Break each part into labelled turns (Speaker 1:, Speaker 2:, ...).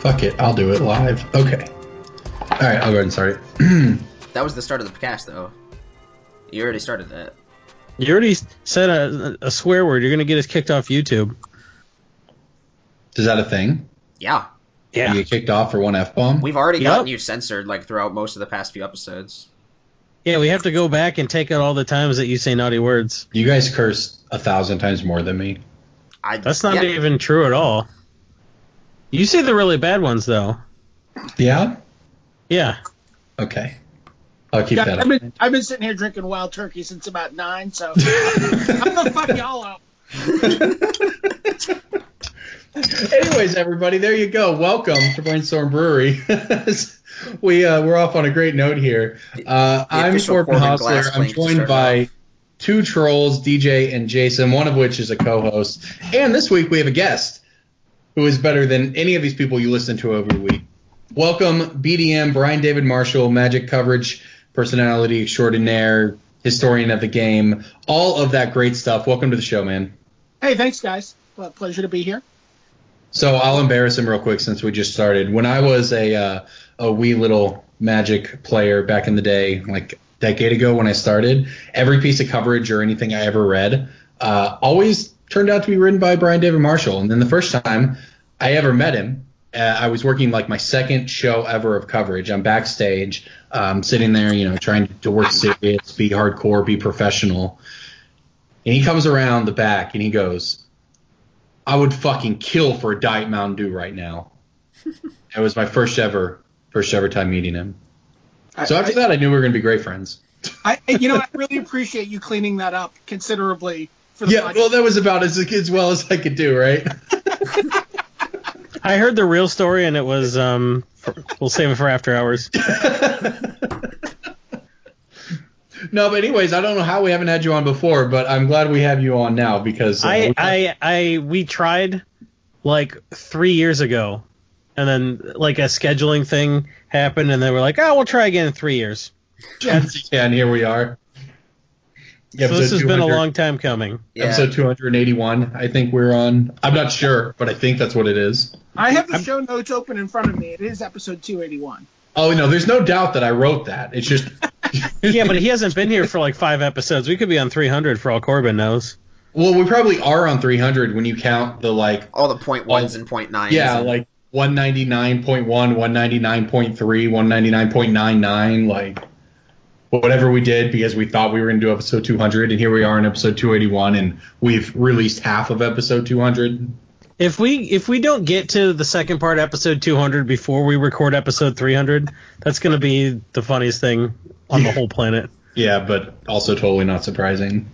Speaker 1: Fuck it, I'll do it live. Okay. All right, I'll go ahead and start it.
Speaker 2: That was the start of the cast, though. You already started that.
Speaker 3: You already said a swear word. You're going to get us kicked off YouTube.
Speaker 1: Is that a thing?
Speaker 2: Yeah.
Speaker 3: Yeah.
Speaker 1: You get kicked off for one F-bomb?
Speaker 2: We've already gotten you censored, like, throughout most of the past few episodes.
Speaker 3: Yeah, we have to go back and take out all the times that you say naughty words.
Speaker 1: You guys curse 1,000 times more than me.
Speaker 3: That's not even true at all. You say the really bad ones, though.
Speaker 1: Yeah?
Speaker 3: Yeah.
Speaker 1: Okay. I'll keep that up.
Speaker 4: I've been sitting here drinking Wild Turkey since about 9, so I'm gonna fuck y'all up.
Speaker 1: Anyways, everybody, there you go. Welcome to Brainstorm Brewery. We're off on a great note here. I'm Corbin Hostler. I'm joined by two trolls, DJ and Jason, one of which is a co-host. And this week we have a guest who is better than any of these people you listen to every week. Welcome, BDM, Brian David Marshall, Magic coverage personality extraordinaire, historian of the game, all of that great stuff. Welcome to the show, man.
Speaker 4: Hey, thanks, guys. Well, pleasure to be here.
Speaker 1: So I'll embarrass him real quick since we just started. When I was a wee little Magic player back in the day, like a decade ago when I started, every piece of coverage or anything I ever read always turned out to be written by Brian David Marshall. And then the first time I ever met him, I was working like my second show ever of coverage. I'm backstage, sitting there, trying to work serious, be hardcore, be professional. And he comes around the back and he goes, "I would fucking kill for a Diet Mountain Dew right now." It was my first ever time meeting him. So after that, I knew we were going to be great friends.
Speaker 4: I really appreciate you cleaning that up considerably for the podcast.
Speaker 1: Well, that was about as well as I could do, right?
Speaker 3: I heard the real story, and it was, we'll save it for after hours.
Speaker 1: No, but anyways, I don't know how we haven't had you on before, but I'm glad we have you on now because
Speaker 3: we tried like 3 years ago, and then like a scheduling thing happened, and they were like, "Oh, we'll try again in 3 years."
Speaker 1: Yeah, and here we are.
Speaker 3: So this has been a long time coming.
Speaker 1: Yeah. Episode 281, I think we're on. I'm not sure, but I think that's what it is.
Speaker 4: I have the show notes open in front of me. It is episode 281.
Speaker 1: Oh, no, there's no doubt that I wrote that. It's just...
Speaker 3: Yeah, but he hasn't been here for like 5 episodes. We could be on 300 for all Corbin knows.
Speaker 1: Well, we probably are on 300 when you count the, like...
Speaker 2: all the .1s and .9s.
Speaker 1: Yeah, like 199.1, 199.3, 199.99, like... whatever we did because we thought we were going to do episode 200, and here we are in episode 281, and we've released half of episode 200.
Speaker 3: If we don't get to the second part, episode 200, before we record episode 300, that's going to be the funniest thing on the whole planet.
Speaker 1: Yeah, but also totally not surprising.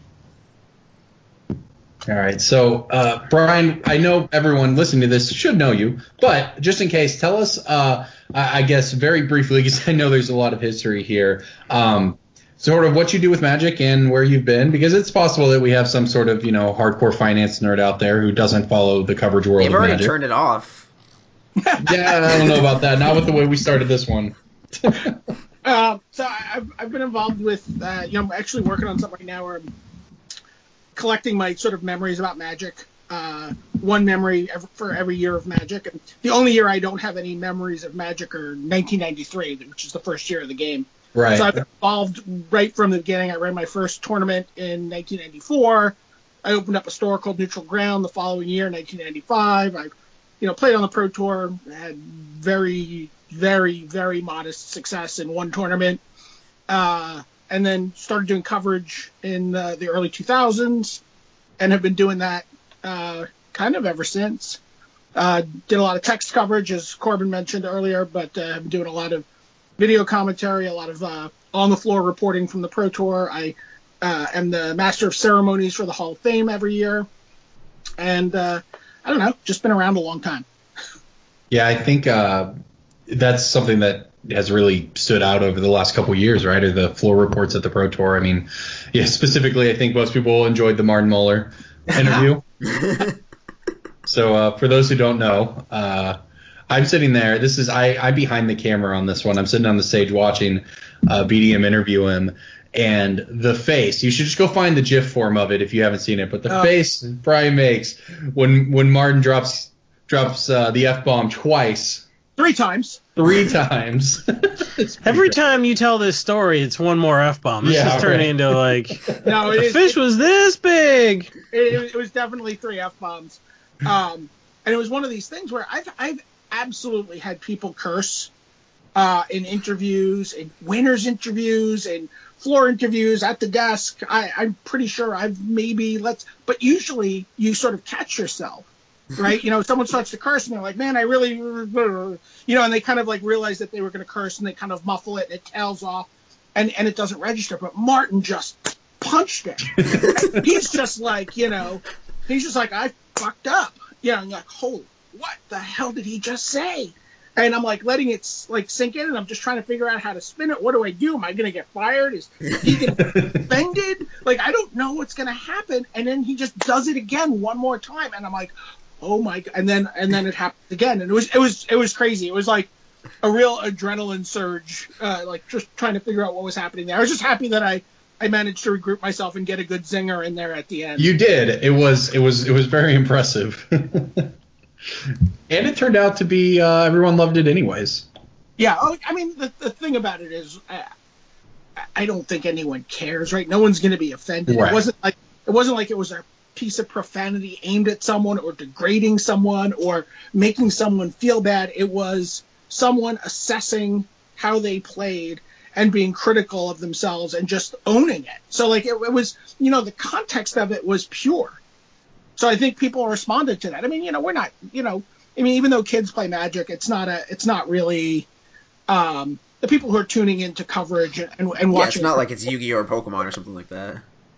Speaker 1: All right, so Brian, I know everyone listening to this should know you, but just in case, tell us, I guess very briefly, because I know there's a lot of history here, sort of what you do with Magic and where you've been, because it's possible that we have some sort of, hardcore finance nerd out there who doesn't follow the coverage world of Magic.
Speaker 2: They've already turned it off.
Speaker 1: Yeah, I don't know about that. Not with the way we started this one.
Speaker 4: So I've been involved with, I'm actually working on something right now where I'm collecting my sort of memories about Magic. One memory for every year of Magic. And the only year I don't have any memories of Magic are 1993, which is the first year of the game.
Speaker 1: Right.
Speaker 4: So I've been involved right from the beginning. I ran my first tournament in 1994. I opened up a store called Neutral Ground the following year, 1995. I, played on the Pro Tour, had very, very, very modest success in one tournament, and then started doing coverage in the early 2000s, and have been doing that kind of ever since. Did a lot of text coverage, as Corbin mentioned earlier, but I've been doing a lot of video commentary, a lot of on-the-floor reporting from the Pro Tour. I am the Master of Ceremonies for the Hall of Fame every year. And, I don't know, just been around a long time.
Speaker 1: Yeah, I think that's something that has really stood out over the last couple of years, right, are the floor reports at the Pro Tour. I mean, yeah, specifically, I think most people enjoyed the Martin Muller interview. So for those who don't know, I'm sitting there. I'm behind the camera on this one. I'm sitting on the stage watching BDM interview him, and the face. You should just go find the GIF form of it if you haven't seen it. But the face Brian makes when Martin drops the F-bomb twice
Speaker 4: 3 times.
Speaker 1: 3 times.
Speaker 3: Every time you tell this story, it's one more F-bomb. This is turning into like,
Speaker 4: no,
Speaker 3: the fish was this big.
Speaker 4: It was definitely 3 F-bombs. And it was one of these things where I've absolutely had people curse in interviews, in winners interviews, and floor interviews at the desk. I'm pretty sure I've but usually you sort of catch yourself, right? Someone starts to curse and they're like, man, I really, and they kind of like realize that they were going to curse and they kind of muffle it and it tails off and it doesn't register. But Martin just punched it. He's just like, I fucked up. And you're like, holy, what the hell did he just say? And I'm like letting it like sink in, and I'm just trying to figure out how to spin it. What do I do? Am I going to get fired? Is he going to get suspended? Like, I don't know what's going to happen. And then he just does it again one more time, and I'm like, oh my god! And then it happened again, and it was crazy. It was like a real adrenaline surge, like just trying to figure out what was happening there. I was just happy that I managed to regroup myself and get a good zinger in there at the end.
Speaker 1: You did. It was very impressive. And it turned out to be everyone loved it anyways.
Speaker 4: Yeah, I mean the thing about it is I don't think anyone cares, right? No one's going to be offended. Right. It wasn't like it was a piece of profanity aimed at someone or degrading someone or making someone feel bad. It was someone assessing how they played and being critical of themselves and just owning it. So like it was, the context of it was pure. So I think people responded to that. I mean, we're not, even though kids play Magic, it's not really the people who are tuning into coverage and watching.
Speaker 2: Yeah, it's not like it's Yu-Gi-Oh or Pokemon or something like that.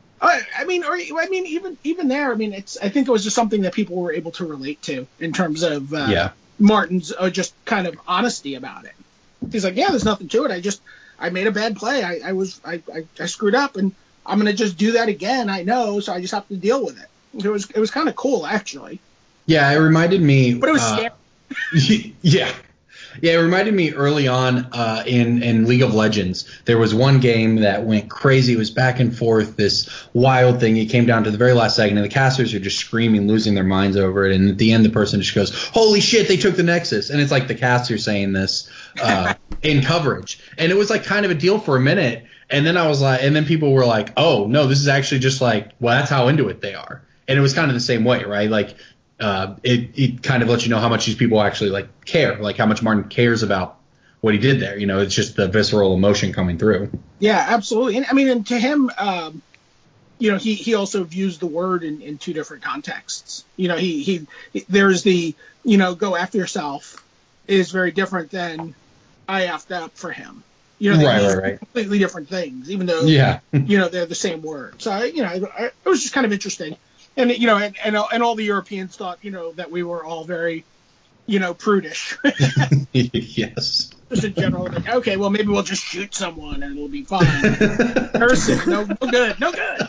Speaker 4: Even there, I think it was just something that people were able to relate to in terms of Martin's just kind of honesty about it. He's like, yeah, there's nothing to it. I made a bad play. I screwed up, and I'm going to just do that again. I know, so I just have to deal with it. It was kind of cool, actually.
Speaker 1: Yeah, it reminded me.
Speaker 4: But it was scary.
Speaker 1: Yeah, it reminded me early on in League of Legends. There was one game that went crazy. It was back and forth, this wild thing. It came down to the very last second, and the casters are just screaming, losing their minds over it. And at the end, the person just goes, "Holy shit, they took the Nexus!" And it's like the caster saying this in coverage, and it was like kind of a deal for a minute. And then then people were like, "Oh no, this is actually just like, well, that's how into it they are." And it was kind of the same way, right? Like, it kind of lets you know how much these people actually like care, like how much Martin cares about what he did there. It's just the visceral emotion coming through.
Speaker 4: Yeah, absolutely. And to him, he also views the word in 2 different contexts. He there's the go after yourself is very different than I effed up for him.
Speaker 1: Right.
Speaker 4: Completely different things, even though they're the same word. So it was just kind of interesting. And and all the Europeans thought that we were all very prudish.
Speaker 1: Yes.
Speaker 4: Just in general, like, okay, well maybe we'll just shoot someone and it'll be fine. Person, no good.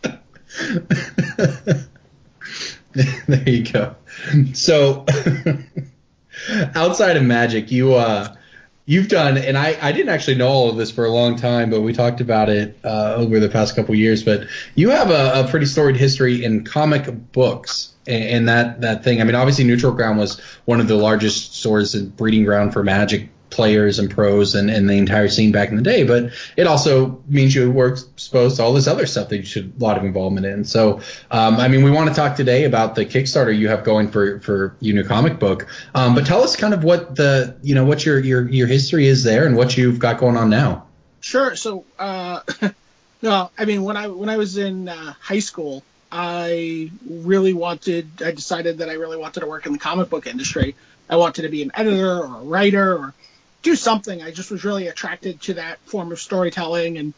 Speaker 1: There you go. So outside of Magic, you've done, and I didn't actually know all of this for a long time, but we talked about it over the past couple years. But you have a pretty storied history in comic books and that thing. I mean, obviously Neutral Ground was one of the largest sources and breeding ground for Magic players and pros and the entire scene back in the day, but it also means you were exposed to all this other stuff that you should a lot of involvement in. So, we want to talk today about the Kickstarter you have going for your new comic book. But tell us kind of what what your history is there and what you've got going on now.
Speaker 4: Sure. So, when I was in high school, I decided that I really wanted to work in the comic book industry. I wanted to be an editor or a writer or do something. I just was really attracted to that form of storytelling and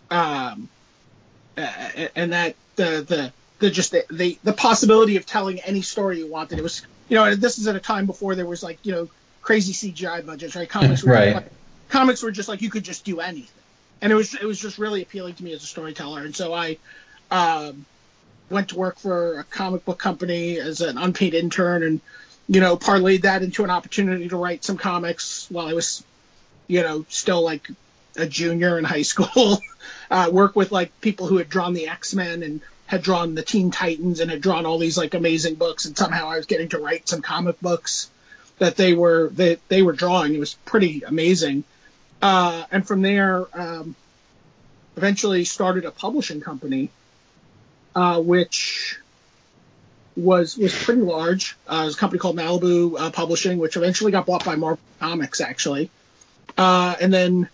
Speaker 4: that the possibility of telling any story you wanted. It was, this is at a time before there was like, crazy CGI budgets, right? Comics were just like, you could just do anything. And it was just really appealing to me as a storyteller. And so I went to work for a comic book company as an unpaid intern and parlayed that into an opportunity to write some comics while I was, still like a junior in high school. Work with like people who had drawn the X-Men and had drawn the Teen Titans and had drawn all these like amazing books, and somehow I was getting to write some comic books. that they were drawing. It was pretty amazing. And from there, eventually started a publishing company, which was pretty large. It was a company called Malibu Publishing, which eventually got bought by Marvel Comics, actually. And then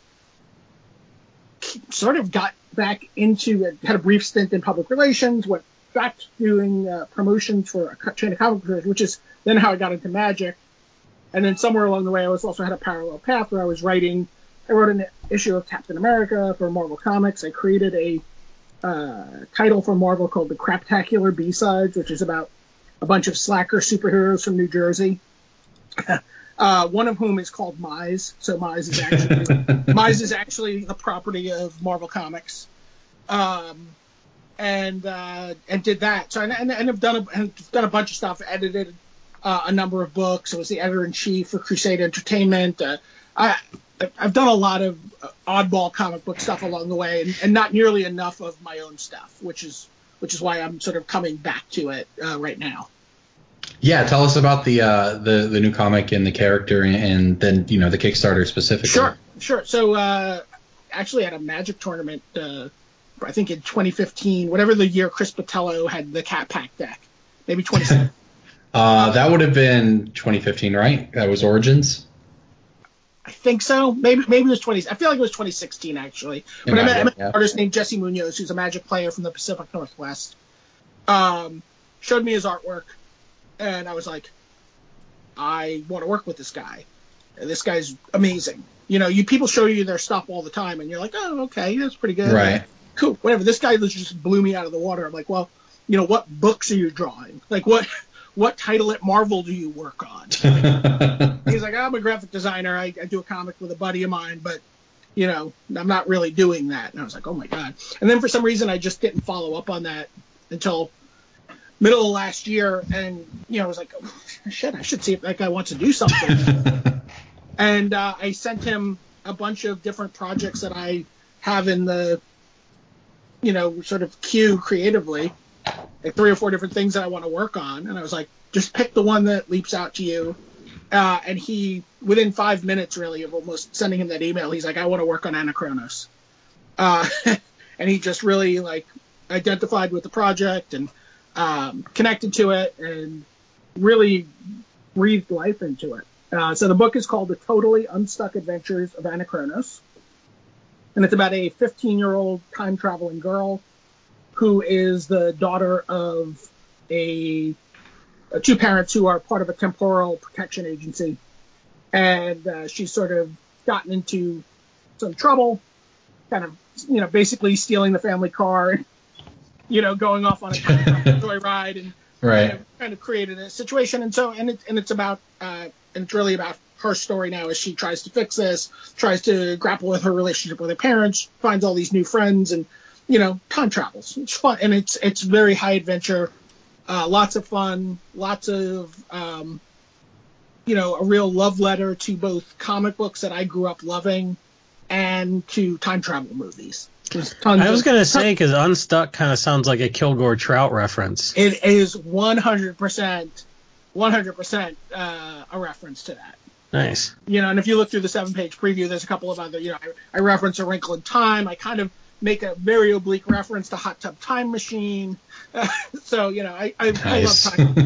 Speaker 4: sort of got back into it, had a brief stint in public relations, went back to doing promotions for a chain of comic books, which is then how I got into Magic. And then somewhere along the way, I also had a parallel path where I was writing. I wrote an issue of Captain America for Marvel Comics. I created a title for Marvel called the Craptacular B-Sides, which is about a bunch of slacker superheroes from New Jersey. One of whom is called Mize. So Mize is actually the property of Marvel Comics. And did that. So and I've done a bunch of stuff. Edited a number of books. I was the editor-in-chief for Crusade Entertainment. I've done a lot of oddball comic book stuff along the way, and not nearly enough of my own stuff, which is why I'm sort of coming back to it right now.
Speaker 1: Yeah, tell us about the new comic and the character, and then the Kickstarter specifically.
Speaker 4: Sure. So actually, at a Magic tournament, I think in 2015, whatever the year Chris Botello had the Cat Pack deck, maybe 2017.
Speaker 1: That would have been 2015, right? That was Origins.
Speaker 4: I think so. Maybe it was 20. I feel like it was 2016 actually. But I met an artist named Jesse Munoz, who's a Magic player from the Pacific Northwest. Showed me his artwork, and I was like, I want to work with this guy. This guy's amazing. People show you their stuff all the time, and you're like, oh, okay, that's pretty good.
Speaker 1: Right.
Speaker 4: Cool. Whatever. This guy just blew me out of the water. I'm like, well, what books are you drawing? Like, what title at Marvel do you work on? He's like, I'm a graphic designer. I do a comic with a buddy of mine, but, I'm not really doing that. And I was like, oh, my God. And then for some reason, I just didn't follow up on that until middle of last year. And, I was like, oh, shit, I should see if that guy wants to do something. And I sent him a bunch of different projects that I have in the, sort of queue creatively. Like 3 or 4 different things that I want to work on. And I was like, just pick the one that leaps out to you. And he, within 5 minutes, really, of almost sending him that email, he's like, I want to work on Anachronos. And he just really, identified with the project and connected to it and really breathed life into it. So the book is called The Totally Unstuck Adventures of Anachronos. And it's about a 15-year-old time-traveling girl who is the daughter of two parents who are part of a temporal protection agency. And she's sort of gotten into some trouble, kind of, basically stealing the family car, going off on a joyride and
Speaker 1: right.
Speaker 4: Kind of created a situation. And so, and it's about, and it's really about her story now as she tries to fix this, tries to grapple with her relationship with her parents, finds all these new friends, and time travels. It's fun, and it's very high adventure, lots of fun, lots of a real love letter to both comic books that I grew up loving and to time travel movies.
Speaker 3: I was going to say, because Unstuck kind of sounds like a Kilgore Trout reference.
Speaker 4: It is 100% a reference to that.
Speaker 3: Nice.
Speaker 4: And if you look through the 7-page preview, there's a couple of other, I reference A Wrinkle in Time. I kind of make a very oblique reference to Hot Tub Time Machine. So, I love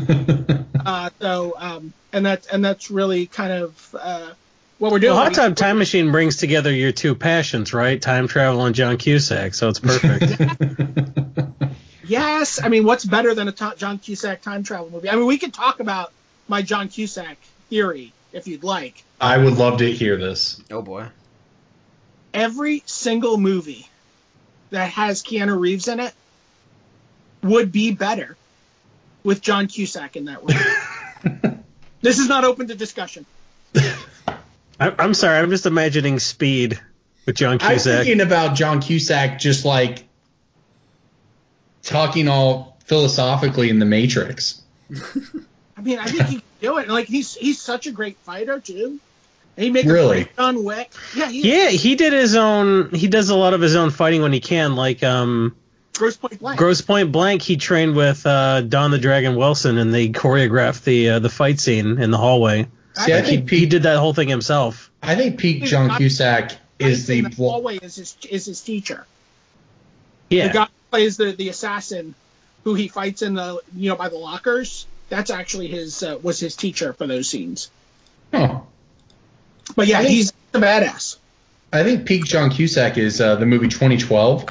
Speaker 4: time. And that's really kind of what we're doing.
Speaker 3: Well, Hot Tub Time Machine brings together your two passions, right? Time travel and John Cusack, so it's perfect.
Speaker 4: Yes. I mean, what's better than a John Cusack time travel movie? I mean, we could talk about my John Cusack theory if you'd like.
Speaker 1: I would love to hear this.
Speaker 2: Oh, boy.
Speaker 4: Every single movie that has Keanu Reeves in it would be better with John Cusack in that role. This is not open to discussion.
Speaker 3: I'm sorry, I'm just imagining Speed with John Cusack.
Speaker 1: I'm thinking about John Cusack just talking all philosophically in The Matrix.
Speaker 4: I mean, I think he can do it. He's such a great fighter too. He makes
Speaker 1: really
Speaker 4: a great John Wick. Yeah,
Speaker 3: he did his own. He does a lot of his own fighting when he can, like
Speaker 4: Grosse Pointe Blank.
Speaker 3: Grosse Pointe Blank. He trained with Don the Dragon Wilson, and they choreographed the fight scene in the hallway.
Speaker 1: See, I think
Speaker 3: he did that whole thing himself.
Speaker 1: I think peak John Cusack is the
Speaker 4: hallway is his teacher.
Speaker 3: Yeah.
Speaker 4: The guy who plays the assassin who he fights in the by the lockers. That's actually was his teacher for those scenes.
Speaker 1: Oh.
Speaker 4: But yeah, he's a badass.
Speaker 1: I think peak John Cusack is the movie 2012.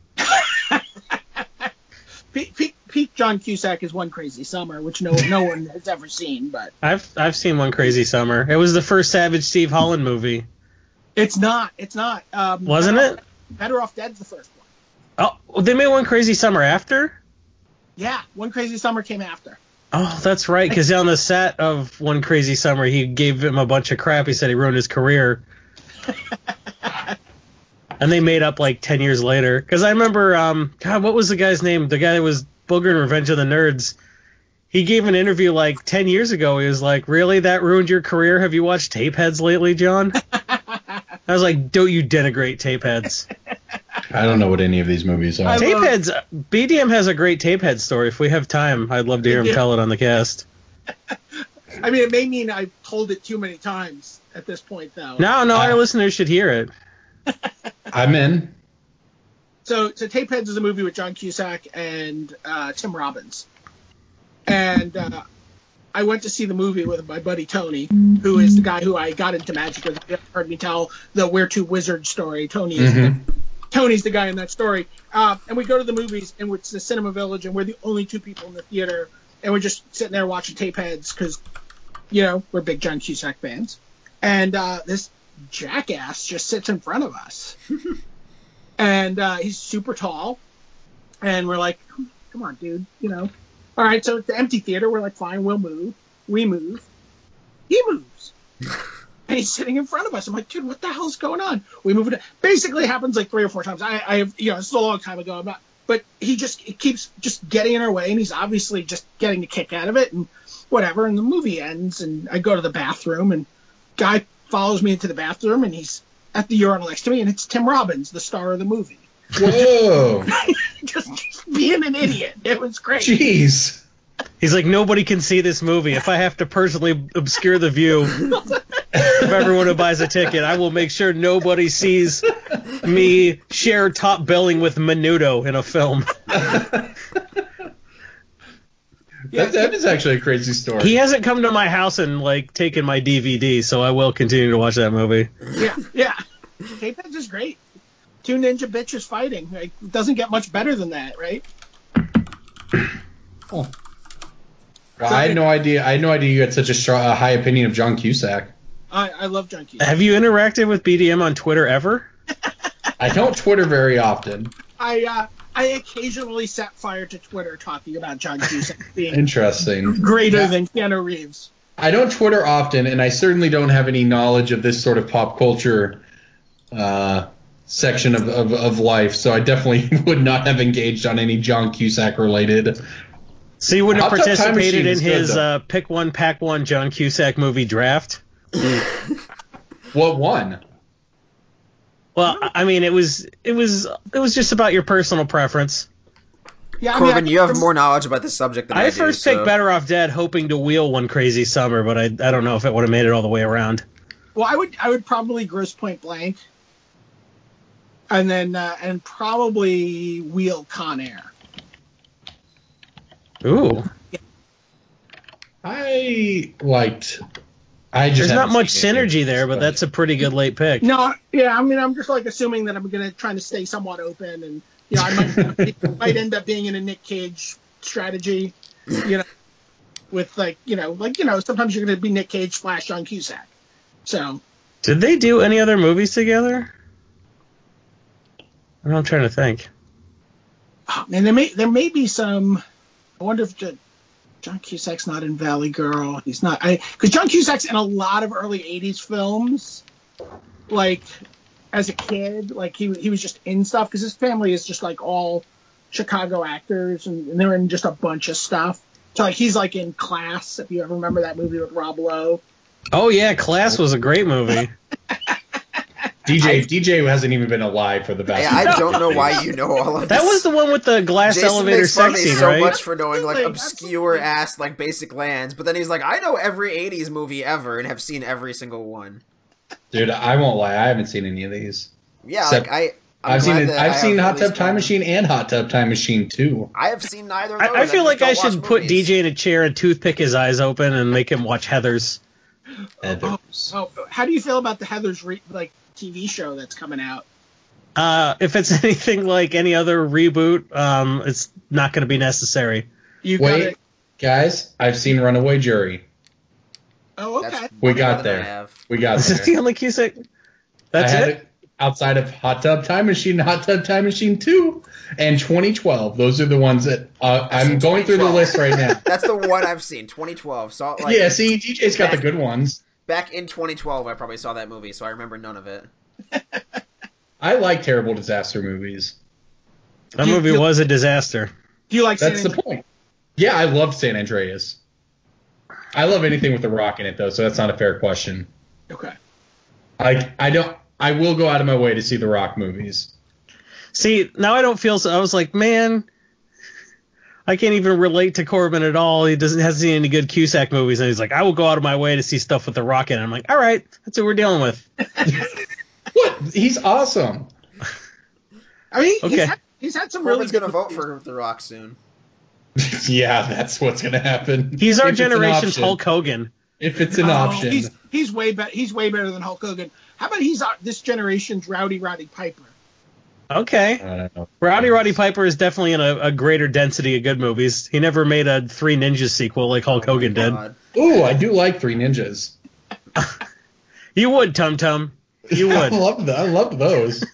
Speaker 4: Peak John Cusack is One Crazy Summer, which no one has ever seen. But
Speaker 3: I've seen One Crazy Summer. It was the first Savage Steve Holland movie.
Speaker 4: It's not.
Speaker 3: Wasn't it?
Speaker 4: Better Off Dead's the first one.
Speaker 3: Oh, they made One Crazy Summer after?
Speaker 4: Yeah, One Crazy Summer came after.
Speaker 3: Oh, that's right, because on the set of One Crazy Summer, he gave him a bunch of crap. He said he ruined his career. And they made up like 10 years later. Because I remember, God, what was the guy's name? The guy that was Booger in Revenge of the Nerds. He gave an interview like 10 years ago. He was like, really? That ruined your career? Have you watched Tapeheads lately, John? I was like, don't you denigrate Tapeheads.
Speaker 1: I don't know what any of these movies are.
Speaker 3: Tapeheads, BDM has a great Tapehead story. If we have time, I'd love to hear him tell it on the cast.
Speaker 4: I mean, it may mean I've told it too many times at this point, though.
Speaker 3: No, our listeners should hear it.
Speaker 1: I'm in.
Speaker 4: So Tapeheads is a movie with John Cusack and Tim Robbins. And I went to see the movie with my buddy Tony, who is the guy who I got into magic with. You heard me tell the We're Two Wizards story. Tony's the guy in that story. And we go to the movies, and it's the Cinema Village, and we're the only two people in the theater. And we're just sitting there watching Tapeheads because, we're big John Cusack fans. And this jackass just sits in front of us. And he's super tall. And we're like, come on, dude, All right, so it's the empty theater. We're like, fine, we'll move. We move. He moves. And he's sitting in front of us. I'm like, dude, what the hell's going on? We move it. Basically, it happens like 3 or 4 times. I have, this is a long time ago. But he keeps just getting in our way, and he's obviously just getting the kick out of it, and whatever. And the movie ends, and I go to the bathroom, and guy follows me into the bathroom, and he's at the urinal next to me, and it's Tim Robbins, the star of the movie.
Speaker 1: Whoa.
Speaker 4: just being an idiot. It was great.
Speaker 1: Jeez.
Speaker 3: He's like, nobody can see this movie. If I have to personally obscure the view of everyone who buys a ticket, I will make sure nobody sees me share top billing with Menudo in a film.
Speaker 1: That is actually a crazy story.
Speaker 3: He hasn't come to my house and taken my DVD, so I will continue to watch that movie.
Speaker 4: Yeah. Tapeheads is great. 2 ninja bitches fighting. It doesn't get much better than that, right?
Speaker 1: Oh. I had no idea. You had such a high opinion of John Cusack.
Speaker 4: I love John Cusack.
Speaker 3: Have you interacted with BDM on Twitter ever?
Speaker 1: I don't Twitter very often.
Speaker 4: I occasionally set fire to Twitter talking about John Cusack being
Speaker 1: interesting,
Speaker 4: greater than Keanu Reeves.
Speaker 1: I don't Twitter often, and I certainly don't have any knowledge of this sort of pop culture section of life, so I definitely would not have engaged on any John Cusack related.
Speaker 3: So you wouldn't have participated in his pick one, pack one John Cusack movie draft?
Speaker 1: What one?
Speaker 3: Well, I mean, it was just about your personal preference.
Speaker 2: Yeah, Corbin, you have more knowledge about this subject than I do.
Speaker 3: I first picked Better Off Dead, hoping to wheel One Crazy Summer, but I don't know if it would have made it all the way around.
Speaker 4: Well, I would probably Grosse Pointe Blank, and then and probably wheel Con Air.
Speaker 3: Ooh. There's not much synergy there, but that's a pretty good late pick.
Speaker 4: No, yeah, I mean, I'm just assuming that I'm going to try to stay somewhat open, and I might end up being in a Nick Cage strategy, with sometimes you're going to be Nick Cage / John Cusack. So.
Speaker 3: Did they do any other movies together? I'm trying to think.
Speaker 4: Oh, man, there may be some. I wonder if John Cusack's not in Valley Girl. He's not. Because John Cusack's in a lot of early 80s films. As a kid, he was just in stuff. Because his family is just all Chicago actors. And they're in just a bunch of stuff. So he's in Class, if you ever remember that movie with Rob Lowe.
Speaker 3: Oh, yeah. Class was a great movie.
Speaker 1: DJ hasn't even been alive for the vast.
Speaker 2: I don't know why you know all of this.
Speaker 3: That was the one with the glass
Speaker 2: Jason
Speaker 3: elevator
Speaker 2: makes fun of
Speaker 3: sex
Speaker 2: me
Speaker 3: scene,
Speaker 2: so
Speaker 3: right?
Speaker 2: much for knowing like
Speaker 4: Absolutely,
Speaker 2: obscure ass like basic lands, but then he's like, I know every '80s movie ever and have seen every single one.
Speaker 1: Dude, I won't lie. I haven't seen any of these.
Speaker 2: Yeah,
Speaker 1: Except
Speaker 2: like
Speaker 1: I've seen
Speaker 2: Hot
Speaker 1: Hot Tub Time Machine and Hot Tub Time Machine 2.
Speaker 2: I have seen neither of those.
Speaker 3: I feel like I
Speaker 2: just don't
Speaker 3: should
Speaker 2: watch
Speaker 3: put
Speaker 2: movies.
Speaker 3: DJ in a chair and toothpick his eyes open and make him watch Heathers.
Speaker 4: Oh, how do you feel about the Heathers TV show that's coming out?
Speaker 3: If it's anything like any other reboot, it's not going to be necessary.
Speaker 4: You got
Speaker 1: Wait,
Speaker 4: it.
Speaker 1: guys, I've seen Runaway Jury.
Speaker 4: Oh, okay.
Speaker 2: That's
Speaker 1: We
Speaker 2: one
Speaker 1: got
Speaker 2: more than
Speaker 1: there.
Speaker 2: I have.
Speaker 1: We got
Speaker 3: Is it
Speaker 1: there.
Speaker 3: the only Cusack? That's
Speaker 1: I had
Speaker 3: it?
Speaker 1: outside of Hot Tub Time Machine, Hot Tub Time Machine 2, and 2012. Those are the ones that I'm going through the
Speaker 2: 2012.
Speaker 1: list right now.
Speaker 2: That's the one I've seen. 2012. So like,
Speaker 1: Yeah, see, DJ's got the good ones.
Speaker 2: back in 2012, I probably saw that movie, so I remember none of it.
Speaker 1: I like terrible disaster movies.
Speaker 3: That movie was a disaster.
Speaker 4: Do you like
Speaker 1: That's
Speaker 4: San
Speaker 1: the point. Yeah, I loved San Andreas. I love anything with The Rock in it, though, so that's not a fair question.
Speaker 4: Okay.
Speaker 1: I will go out of my way to see The Rock movies.
Speaker 3: See, now I don't feel so. I was like, man, I can't even relate to Corbin at all. He hasn't seen any good Cusack movies, and he's like, I will go out of my way to see stuff with The Rock in it. I'm like, all right, that's what we're dealing with.
Speaker 1: What? He's awesome.
Speaker 4: I mean,
Speaker 3: Okay.
Speaker 4: he's had some really
Speaker 2: Corbin's
Speaker 4: good
Speaker 2: gonna vote
Speaker 4: movies.
Speaker 2: for The Rock soon.
Speaker 1: Yeah, that's what's going to happen.
Speaker 3: He's our
Speaker 1: If it's an
Speaker 3: generation's
Speaker 1: option.
Speaker 3: Hulk Hogan.
Speaker 1: If it's an
Speaker 4: Oh,
Speaker 1: option.
Speaker 4: He's way better. He's way better than Hulk Hogan. How about he's this generation's Roddy Piper?
Speaker 3: Okay.
Speaker 1: I don't know.
Speaker 3: Roddy Piper is definitely in a greater density of good movies. He never made a Three Ninjas sequel like Hulk
Speaker 2: Oh my
Speaker 3: Hogan did.
Speaker 2: God.
Speaker 1: Ooh, I do like Three Ninjas.
Speaker 3: You would, Tum Tum. You
Speaker 1: I
Speaker 3: would.
Speaker 1: love those.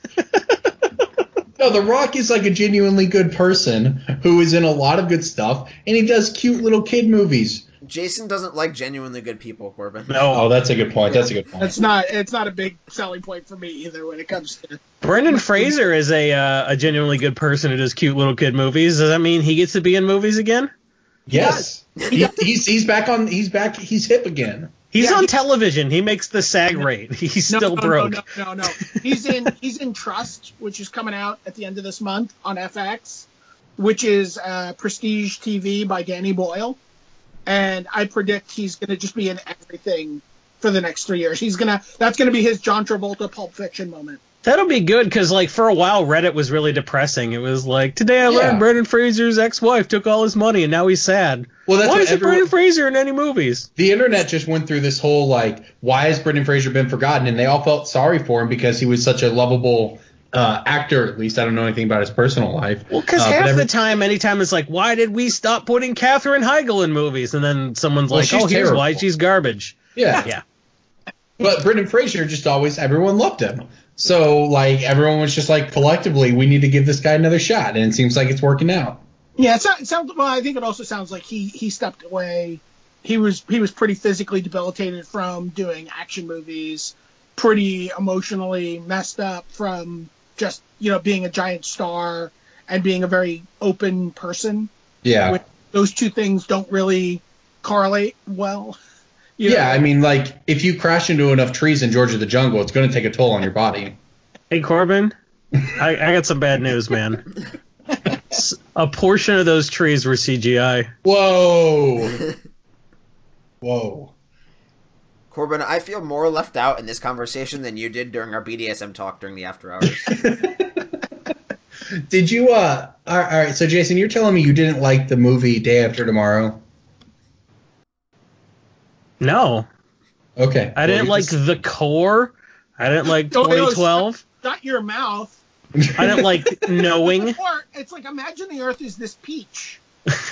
Speaker 1: No, The Rock is like a genuinely good person who is in a lot of good stuff, and he does cute little kid movies.
Speaker 2: Jason doesn't like genuinely good people, Corbin.
Speaker 3: No.
Speaker 1: Oh, that's a good point. That's a good point.
Speaker 4: It's not a big selling point for me either when it comes to.
Speaker 3: Brendan Fraser is a genuinely good person who does cute little kid movies. Does that mean he gets to be in movies again?
Speaker 1: Yes, he's back on. He's back. He's hip again.
Speaker 3: He's
Speaker 4: Yeah,
Speaker 3: on
Speaker 4: he-
Speaker 3: television. He makes the SAG rate. He's still broke.
Speaker 4: No. He's in Trust, which is coming out at the end of this month on FX, which is Prestige TV by Danny Boyle, and I predict he's going to just be in everything for the next 3 years. That's gonna be his John Travolta Pulp Fiction moment.
Speaker 3: That'll be good because, like, for a while, Reddit was really depressing. It was like, today I learned Brendan Fraser's ex-wife took all his money and now he's sad.
Speaker 1: Well, that's
Speaker 3: Why
Speaker 1: what
Speaker 3: isn't Brendan Fraser in any movies?
Speaker 1: The internet just went through this whole, like, why has Brendan Fraser been forgotten? And they all felt sorry for him because he was such a lovable actor, at least. I don't know anything about his personal life.
Speaker 3: Well, because half the time, anytime it's like, why did we stop putting Katherine Heigl in movies? And then someone's
Speaker 1: Well,
Speaker 3: like,
Speaker 1: she's
Speaker 3: oh, here's why
Speaker 1: terrible.
Speaker 3: she's garbage.
Speaker 1: Yeah.
Speaker 3: Yeah.
Speaker 1: But Brendan Fraser just always, everyone loved him. So, like, everyone was just like, collectively, we need to give this guy another shot. And it seems like it's working out.
Speaker 4: Yeah, it sounds. Well, I think it also sounds like he stepped away. He was pretty physically debilitated from doing action movies, pretty emotionally messed up from just being a giant star and being a very open person.
Speaker 1: Yeah.
Speaker 4: Those two things don't really correlate well.
Speaker 1: Yeah, I mean, like, if you crash into enough trees in Georgia the Jungle, it's going to take a toll on your body.
Speaker 3: Hey, Corbin, I got some bad news, man. A portion of those trees were CGI.
Speaker 1: Whoa. Whoa.
Speaker 2: Corbin, I feel more left out in this conversation than you did during our BDSM talk during the after hours.
Speaker 1: Did you, all right, so Jason, you're telling me you didn't like the movie Day After Tomorrow?
Speaker 3: No.
Speaker 1: Okay.
Speaker 3: I didn't like The Core. I didn't like 2012.
Speaker 4: Not your mouth.
Speaker 3: I didn't like Knowing.
Speaker 4: Or it's like, imagine the Earth is this peach.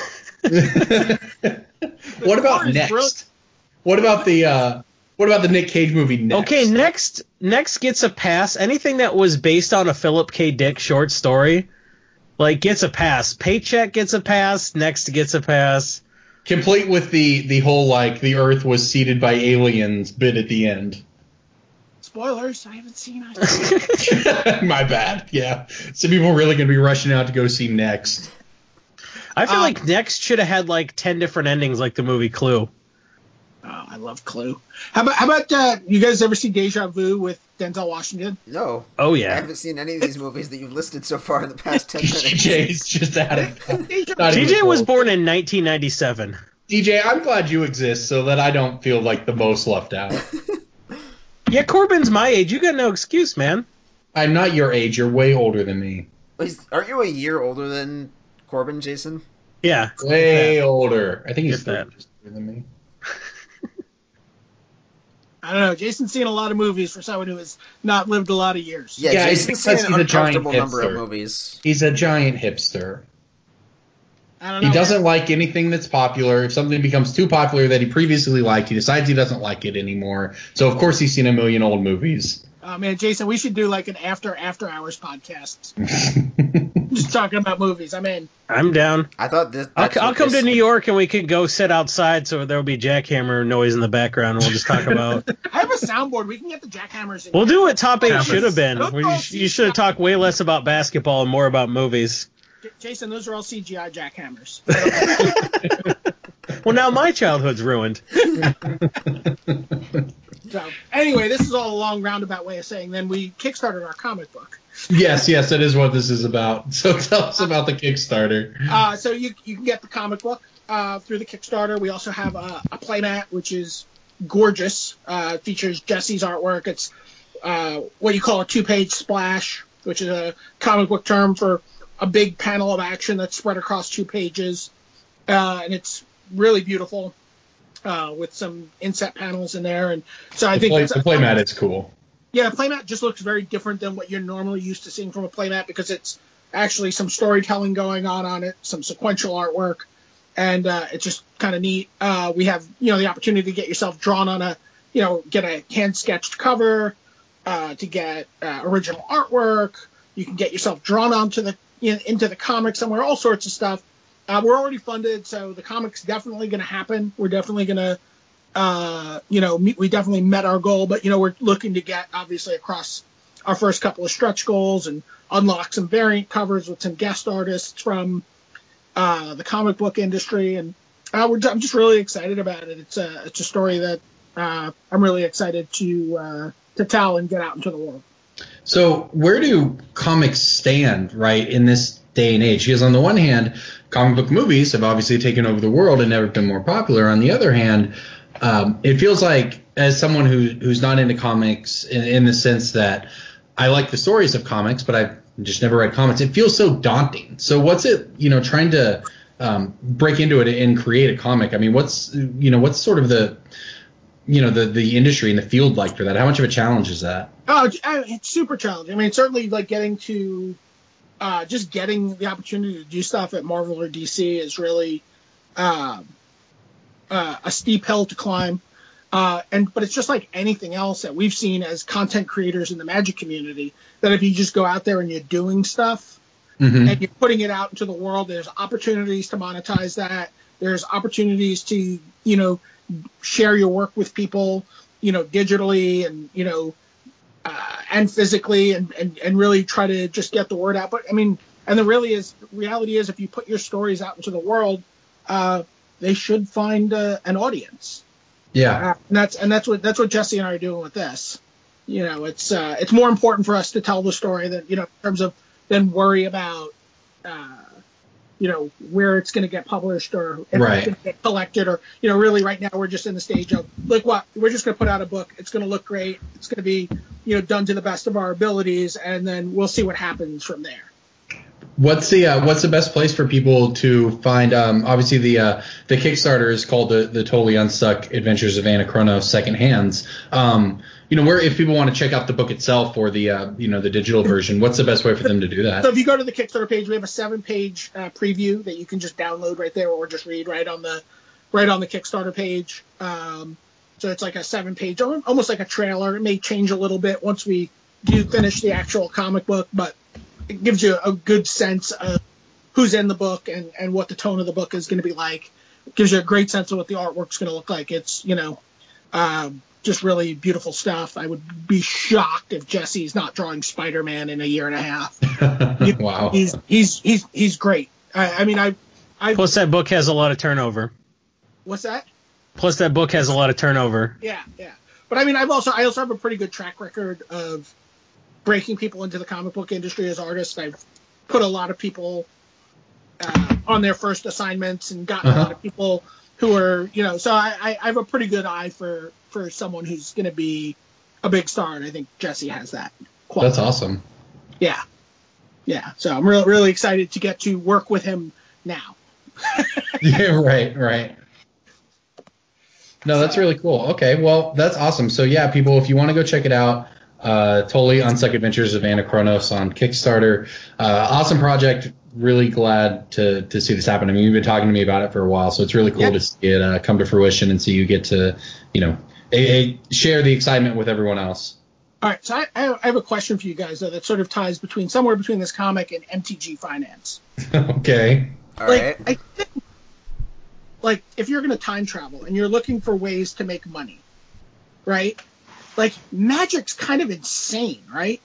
Speaker 1: What about
Speaker 4: Core is
Speaker 1: Next?
Speaker 4: brilliant.
Speaker 1: What about the Nick Cage movie Next?
Speaker 3: Okay, next gets a pass. Anything that was based on a Philip K. Dick short story, like, gets a pass. Paycheck gets a pass. Next gets a pass.
Speaker 1: Complete with the whole, like, the Earth was seeded by aliens bit at the end.
Speaker 4: Spoilers, I haven't seen it.
Speaker 1: My bad. Yeah. Some people are really going to be rushing out to go see Next.
Speaker 3: I feel like Next should have had like 10 different endings, like the movie Clue.
Speaker 4: Oh, love Clue. How about you guys ever see Deja Vu with Denzel Washington?
Speaker 2: No.
Speaker 3: Oh,
Speaker 2: I
Speaker 3: yeah.
Speaker 2: haven't seen any of these movies that you've listed so far in the past 10 minutes.
Speaker 1: DJ's just out of
Speaker 3: TJ was born in 1997.
Speaker 1: DJ, I'm glad you exist so that I don't feel like the most left out.
Speaker 3: Yeah, Corbin's my age. You got no excuse, man.
Speaker 1: I'm not your age. You're way older than me.
Speaker 2: Aren't you a year older than Corbin, Jason?
Speaker 3: Yeah.
Speaker 1: Way older. I think he's
Speaker 3: Get that.
Speaker 1: 30 years older than me.
Speaker 4: I don't know. Jason's seen a lot of movies for someone who has not lived a lot of years.
Speaker 2: Yeah,
Speaker 1: Yeah, it's
Speaker 2: Jason's
Speaker 1: because
Speaker 2: seen an
Speaker 1: he's a giant
Speaker 2: uncomfortable number of
Speaker 1: hipster.
Speaker 2: movies.
Speaker 1: He's a giant hipster.
Speaker 4: I don't know.
Speaker 1: He doesn't like anything that's popular. If something becomes too popular that he previously liked, he decides he doesn't like it anymore. So, of course, he's seen a million old movies.
Speaker 4: Oh, man, Jason, we should do like an after hours podcast. Just talking about movies. I'm in.
Speaker 3: I'm down.
Speaker 2: I thought this.
Speaker 3: I'll come to New York and we could go sit outside so there'll be jackhammer noise in the background and we'll just talk about.
Speaker 4: I have a soundboard. We can get the jackhammers in.
Speaker 3: We'll do what Top 8
Speaker 1: Yeah,
Speaker 3: should have been.
Speaker 4: Don't
Speaker 3: You should have talked way less about basketball and more about movies.
Speaker 4: Jason, those are all CGI jackhammers.
Speaker 3: Well, now my childhood's ruined.
Speaker 4: So, anyway, this is all a long roundabout way of saying then we kickstarted our comic book.
Speaker 1: Yes, that is what this is about. So tell us about the Kickstarter.
Speaker 4: So you can get the comic book through the Kickstarter. We also have a playmat, which is gorgeous. Features Jesse's artwork. It's what you call a 2-page splash, which is a comic book term for a big panel of action that's spread across 2 pages. And it's really beautiful with some inset panels in there. And so I think
Speaker 1: The playmat is cool.
Speaker 4: Yeah, playmat just looks very different than what you're normally used to seeing from a playmat because it's actually some storytelling going on it, some sequential artwork, and it's just kind of neat. We have, the opportunity to get yourself drawn on get a hand-sketched cover, to get original artwork. You can get yourself drawn onto into the comic somewhere, all sorts of stuff. We're already funded, so the comic's definitely going to happen. We're definitely going to we definitely met our goal, but, we're looking to get, obviously, across our first couple of stretch goals and unlock some variant covers with some guest artists from the comic book industry. And I'm just really excited about it. It's a story that I'm really excited to tell and get out into the world.
Speaker 1: So where do comics stand, right, in this day and age? Because on the one hand, comic book movies have obviously taken over the world and never been more popular. On the other hand, it feels like, as someone who's not into comics in the sense that I like the stories of comics, but I've just never read comics, it feels so daunting. So what's it, trying to break into it and create a comic? I mean, what's sort of the industry and the field like for that? How much of a challenge is that?
Speaker 4: Oh, it's super challenging. I mean, certainly like getting to just getting the opportunity to do stuff at Marvel or DC is really a steep hill to climb. But it's just like anything else that we've seen as content creators in the Magic community, that if you just go out there and you're doing stuff and you're putting it out into the world, there's opportunities to monetize that. There's opportunities to, share your work with people, digitally and physically and really try to just get the word out. But I mean, and the reality is if you put your stories out into the world, they should find an audience.
Speaker 1: Yeah.
Speaker 4: And that's what Jesse and I are doing with this. It's more important for us to tell the story than, in terms of than worry about, where it's going to get published or if
Speaker 1: Right.
Speaker 4: it's going to get collected or, really right now we're just in the stage of we're just going to put out a book. It's going to look great. It's going to be, done to the best of our abilities. And then we'll see what happens from there.
Speaker 1: What's the best place for people to find? Obviously, the Kickstarter is called the Totally Unstuck Adventures of Anna Kronos Second Hands. Where if people want to check out the book itself or the the digital version, what's the best way for them to do that?
Speaker 4: So if you go to the Kickstarter page, we have a 7-page preview that you can just download right there or just read right on the Kickstarter page. So it's like a 7-page, almost like a trailer. It may change a little bit once we do finish the actual comic book, but it gives you a good sense of who's in the book and what the tone of the book is going to be like. It gives you a great sense of what the artwork's going to look like. It's, just really beautiful stuff. I would be shocked if Jesse's not drawing Spider-Man in a year and a half.
Speaker 1: Wow.
Speaker 4: He's great. I mean,
Speaker 3: Plus, that book has a lot of turnover.
Speaker 4: What's that?
Speaker 3: Plus, that book has a lot of turnover.
Speaker 4: Yeah. But I mean, I also have a pretty good track record of breaking people into the comic book industry as artists. I've put a lot of people on their first assignments and gotten a lot of people who are, so I have a pretty good eye for someone who's going to be a big star, and I think Jesse has that quality.
Speaker 1: That's awesome.
Speaker 4: Yeah. So I'm really, really excited to get to work with him now.
Speaker 1: Yeah, right. No, that's really cool. Okay, well, that's awesome. So yeah, people, if you want to go check it out, totally Unstuck Adventures of Anachronos on Kickstarter. Awesome project. Really glad to see this happen. I mean, you've been talking to me about it for a while, so it's really cool to see it come to fruition and see you get to, share the excitement with everyone else.
Speaker 4: All right, so I have a question for you guys, though, that sort of ties somewhere between this comic and MTG Finance.
Speaker 1: Okay.
Speaker 2: All right.
Speaker 4: I think, if you're going to time travel and you're looking for ways to make money, right? Magic's kind of insane, right?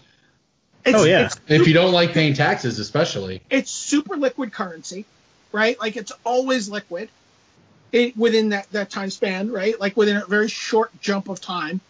Speaker 1: If you don't like paying taxes, especially.
Speaker 4: It's super liquid currency, right? It's always liquid within that time span, right? Within a very short jump of time.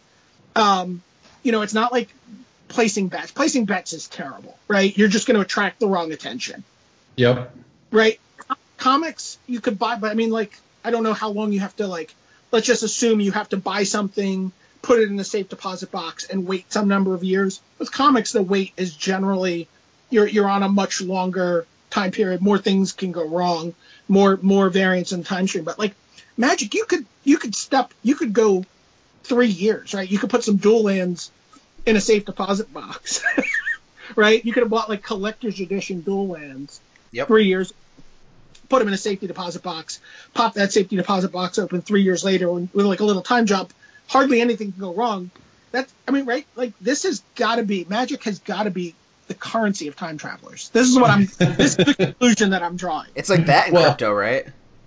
Speaker 4: It's not like placing bets. Placing bets is terrible, right? You're just going to attract the wrong attention.
Speaker 1: Yep.
Speaker 4: Right? Comics, you could buy, but I mean, I don't know how long you have to, let's just assume you have to buy something, put it in a safe deposit box, and wait some number of years. With comics, the wait is generally, you're on a much longer time period. More things can go wrong, more variance in the time stream. But Magic, you could go 3 years, right? You could put some dual lands in a safe deposit box, right? You could have bought collector's edition dual lands.
Speaker 2: Yep.
Speaker 4: 3 years, put them in a safety deposit box, pop that safety deposit box open 3 years later with a little time jump. Hardly anything can go wrong. Right? This has got to be, Magic has got to be the currency of time travelers. This is the conclusion that I'm drawing.
Speaker 2: It's like that in crypto, right?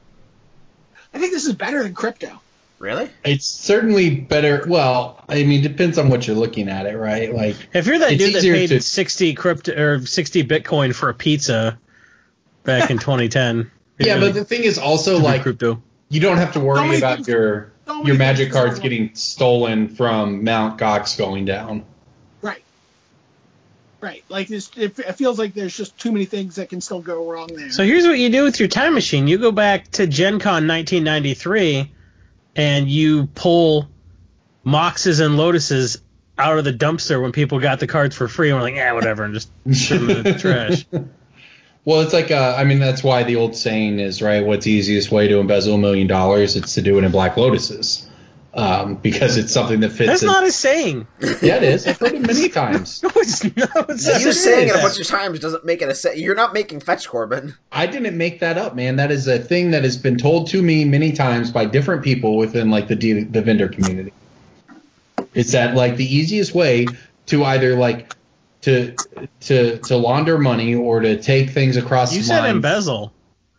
Speaker 4: I think this is better than crypto.
Speaker 2: Really?
Speaker 1: It's certainly better. Well, I mean, depends on what you're looking at it, right?
Speaker 3: If you're that dude that paid 60 Bitcoin for a pizza back in 2010.
Speaker 1: Yeah, but the thing is also
Speaker 3: crypto.
Speaker 1: You don't have to worry about your Magic cards getting stolen from Mount Gox going down.
Speaker 4: Right. It feels like there's just too many things that can still go wrong there.
Speaker 3: So here's what you do with your time machine. You go back to Gen Con 1993, and you pull Moxes and Lotuses out of the dumpster when people got the cards for free, and we're like, whatever, and just shove them in the trash.
Speaker 1: Well, it's that's why the old saying is, right, what's the easiest way to embezzle $1 million? It's to do it in Black Lotuses. Because it's something that fits.
Speaker 3: That's not a saying.
Speaker 1: Yeah, it is. I've heard it many times.
Speaker 3: No, it's not.
Speaker 2: You saying it a bunch of times doesn't make it a saying. You're not making fetch, Corbin.
Speaker 1: I didn't make that up, man. That is a thing that has been told to me many times by different people within the vendor community. It's that the easiest way to either to launder money or to take things across.
Speaker 3: You said embezzle.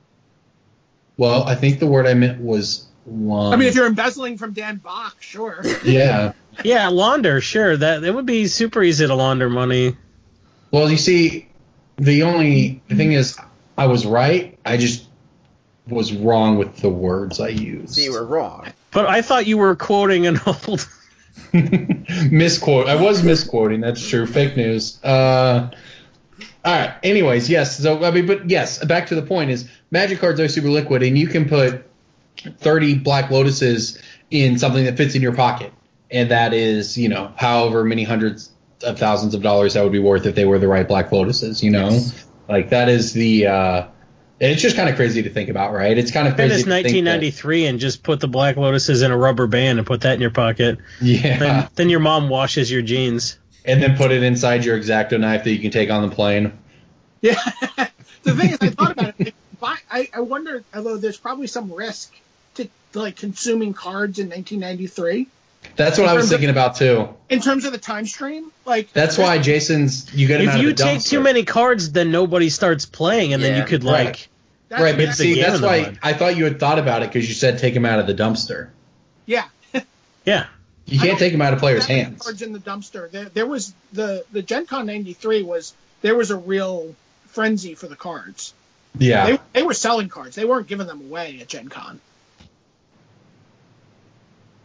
Speaker 1: Well, I think the word I meant was.
Speaker 4: I mean, if you're embezzling from Dan Bach, sure.
Speaker 1: Yeah.
Speaker 3: Yeah, launder, sure. That it would be super easy to launder money.
Speaker 1: Well, you see, the thing is, I was right. I just was wrong with the words I used.
Speaker 2: So you were wrong.
Speaker 3: But I thought you were quoting an old
Speaker 1: misquote. I was misquoting. That's true. Fake news. All right. Anyways, yes. So but yes. Back to the point is, Magic cards are super liquid, and you can put 30 Black Lotuses in something that fits in your pocket, and that is, however many hundreds of thousands of dollars that would be worth if they were the right Black Lotuses.
Speaker 2: Yes.
Speaker 1: That is the. It's just kind of crazy to think about, right? It's kind of crazy.
Speaker 3: It's 1993, and just put the Black Lotuses in a rubber band and put that in your pocket.
Speaker 1: Yeah.
Speaker 3: Then your mom washes your jeans,
Speaker 1: and then put it inside your X-Acto knife that you can take on the plane.
Speaker 4: Yeah. The thing is, I thought about it. I wonder, although there's probably some risk to consuming cards in 1993.
Speaker 1: That's what I was thinking about too.
Speaker 4: In terms of the time stream,
Speaker 1: that's why Jason's. You get him out of the dumpster.
Speaker 3: If you take too many cards, then nobody starts playing, and then you could
Speaker 1: right. But see, that's why I thought you had thought about it because you said take him out of the dumpster.
Speaker 4: Yeah.
Speaker 3: Yeah.
Speaker 1: You can't take him out of players' hands.
Speaker 4: Cards in the dumpster. There was the Gen Con 93 there was a real frenzy for the cards.
Speaker 1: Yeah.
Speaker 4: They were selling cards. They weren't giving them away at Gen Con.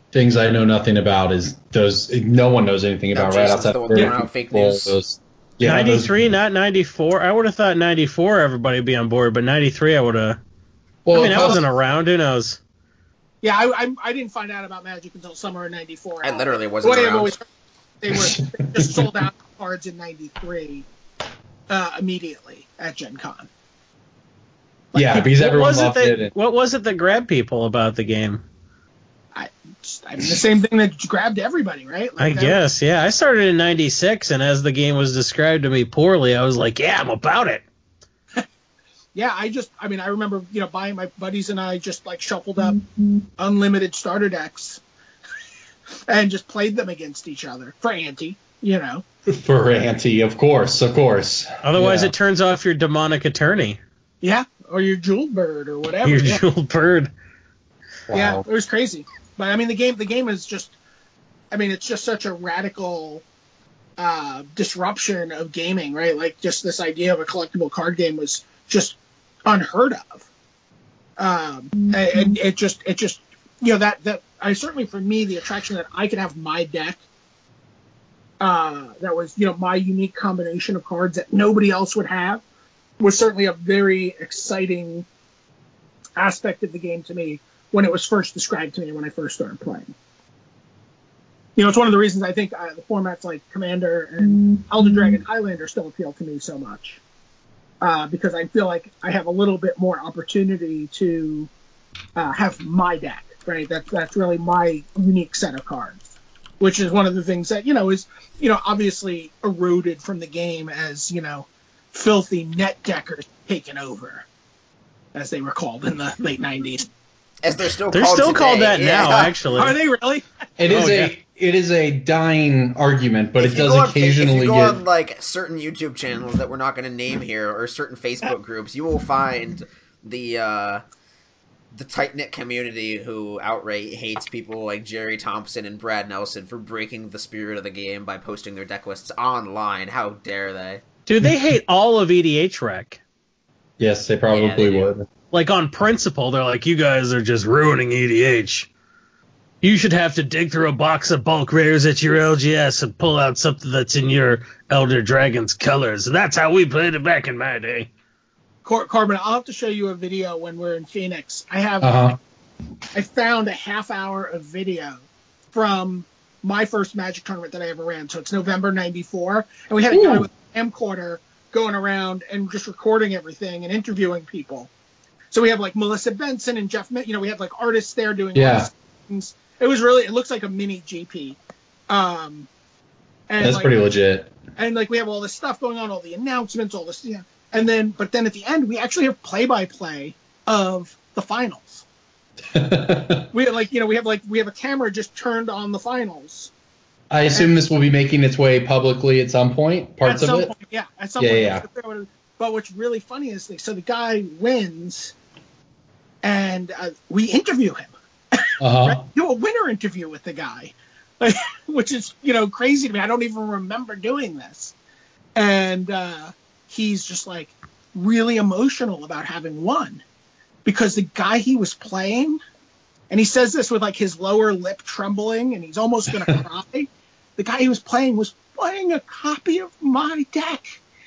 Speaker 1: things I know nothing about is those. No one knows anything about right
Speaker 2: Jason's
Speaker 1: outside.
Speaker 2: the one throwing out fake news.
Speaker 1: Those,
Speaker 3: 93, not 94. I would have thought 94 everybody would be on board, but 93 I would have.
Speaker 1: Well,
Speaker 3: I wasn't around. Who knows?
Speaker 4: Yeah, I didn't find out about Magic until summer of '94.
Speaker 2: I literally wasn't around.
Speaker 4: They just sold out cards in '93 immediately at Gen Con.
Speaker 1: Because everyone loved it.
Speaker 3: What was it that grabbed people about the game?
Speaker 4: I mean, the same thing that grabbed everybody, right?
Speaker 3: I guess, yeah. I started in '96, and as the game was described to me poorly, I was like, yeah, I'm about it.
Speaker 4: Yeah, I remember, buying, my buddies and I just shuffled up unlimited starter decks and just played them against each other for ante,
Speaker 1: For ante, of course.
Speaker 3: Otherwise, it turns off your demonic attorney.
Speaker 4: Yeah, or your jeweled bird or whatever.
Speaker 3: Your jeweled bird.
Speaker 1: Wow.
Speaker 4: Yeah, it was crazy. But I mean, the game is just, it's just such a radical disruption of gaming, right? Like, just this idea of a collectible card game was just unheard of. And it just that I certainly, for me, the attraction that I could have my deck that was my unique combination of cards that nobody else would have was certainly a very exciting aspect of the game to me when it was first described to me when I first started playing. It's one of the reasons I think the formats like Commander and Elder Dragon Highlander still appeal to me so much. Because I feel like I have a little bit more opportunity to have my deck, right? That's really my unique set of cards, which is one of the things that, is, obviously eroded from the game as, filthy net deckers taken over, as they were called in the late 90s.
Speaker 2: As they're still
Speaker 3: called that
Speaker 2: yeah.
Speaker 3: now, actually.
Speaker 4: Are they really?
Speaker 1: It is a dying argument, but
Speaker 2: If
Speaker 1: it
Speaker 2: you
Speaker 1: does
Speaker 2: go on
Speaker 1: occasionally
Speaker 2: if you go
Speaker 1: get...
Speaker 2: on like certain YouTube channels that we're not going to name here, or certain Facebook groups, you will find the tight-knit community who outright hates people like Jerry Thompson and Brad Nelson for breaking the spirit of the game by posting their deck lists online. How dare they?
Speaker 3: Dude, they hate all of EDH Rec.
Speaker 1: Yes, they probably would.
Speaker 3: Like, on principle, they're like, you guys are just ruining EDH. You should have to dig through a box of bulk rares at your LGS and pull out something that's in your Elder Dragon's colors. That's how we played it back in my day.
Speaker 4: Corbin, I'll have to show you a video when we're in Phoenix. I found a half hour of video from my first Magic tournament that I ever ran. So it's November '94, and we had a guy with a camcorder going around and just recording everything and interviewing people. So we have like Melissa Benson and Jeff, we have like artists there doing things. It looks like a mini GP. And
Speaker 1: that's pretty legit.
Speaker 4: And like we have all this stuff going on, all the announcements, all this, but then at the end we actually have play-by-play of the finals. We have a camera just turned on the finals.
Speaker 1: I assume this will be making its way publicly at some point. Parts of it.
Speaker 4: Yeah, at some point. Yeah. But what's really funny is so the guy wins, and we interview him. Right? Do a winner interview with the guy, which is crazy to me. I don't even remember doing this, and he's just like really emotional about having won because the guy he was playing, and he says this with like his lower lip trembling, and he's almost gonna cry. The guy he was playing a copy of my deck.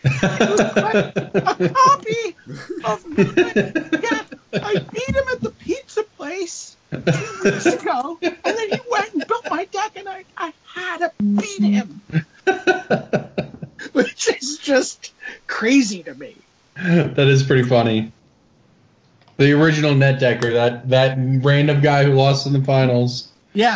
Speaker 4: A copy of my deck. I beat him at the pizza place 2 weeks ago, and then he went and built my deck, and I had to beat him. Which is just crazy to me.
Speaker 1: That is pretty funny. The original net decker, that random guy who lost in the finals.
Speaker 4: Yeah,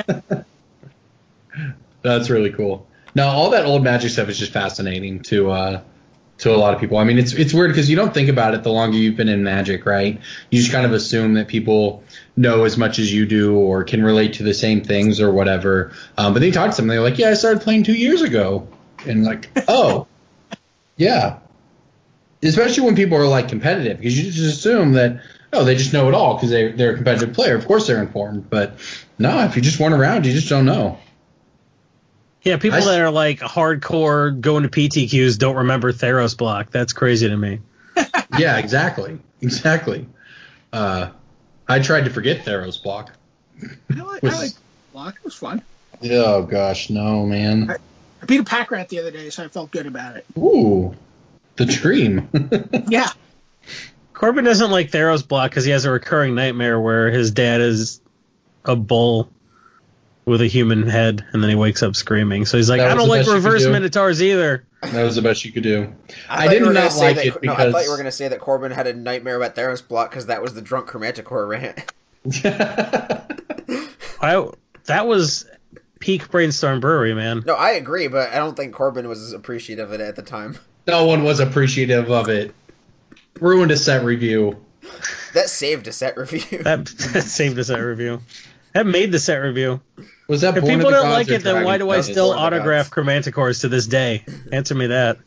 Speaker 1: That's really cool. Now, all that old Magic stuff is just fascinating to a lot of people. I mean, it's weird because you don't think about it the longer you've been in Magic, right? You just kind of assume that people know as much as you do or can relate to the same things or whatever. But then you talk to them, and they're like, yeah, I started playing 2 years ago. And like, oh, yeah. Especially when people are like competitive, because you just assume that, they just know it all because they're a competitive player. Of course they're informed. But no, if you just weren't around, you just don't know.
Speaker 3: Yeah, people that are like hardcore going to PTQs don't remember Theros block. That's crazy to me.
Speaker 1: Yeah, exactly. I tried to forget Theros block.
Speaker 4: I like block. It was fun.
Speaker 1: Oh gosh, no man.
Speaker 4: I beat a pack rat the other day, so I felt good about it.
Speaker 1: Ooh, the dream.
Speaker 4: Yeah.
Speaker 3: Corbin doesn't like Theros block because he has a recurring nightmare where his dad is a bull with a human head, and then he wakes up screaming. So he's like,
Speaker 1: That
Speaker 3: I
Speaker 1: was
Speaker 3: don't
Speaker 1: the
Speaker 3: like
Speaker 1: best you could
Speaker 3: reverse
Speaker 1: do?
Speaker 3: Minotaurs either.
Speaker 1: That was the best you could do. I
Speaker 2: thought
Speaker 1: did
Speaker 2: you were gonna
Speaker 1: not
Speaker 2: say
Speaker 1: like
Speaker 2: that-
Speaker 1: it
Speaker 2: No, I thought
Speaker 1: because
Speaker 2: you were going to say that Corbin had a nightmare about Theros block because that was the drunk Chromanticore rant.
Speaker 3: That was peak Brainstorm Brewery, man.
Speaker 2: No, I agree, but I don't think Corbin was appreciative of it at the time.
Speaker 1: no one was appreciative of it. Ruined a set review.
Speaker 2: That saved a set review.
Speaker 3: That saved the set review. That made the set review.
Speaker 1: Was that
Speaker 3: If
Speaker 1: Born of
Speaker 3: people
Speaker 1: the
Speaker 3: don't
Speaker 1: Gods
Speaker 3: like
Speaker 1: or
Speaker 3: it, then why do I
Speaker 1: Dragon
Speaker 3: still
Speaker 2: Born of the
Speaker 3: autograph Chromanticores to this day? Answer me that.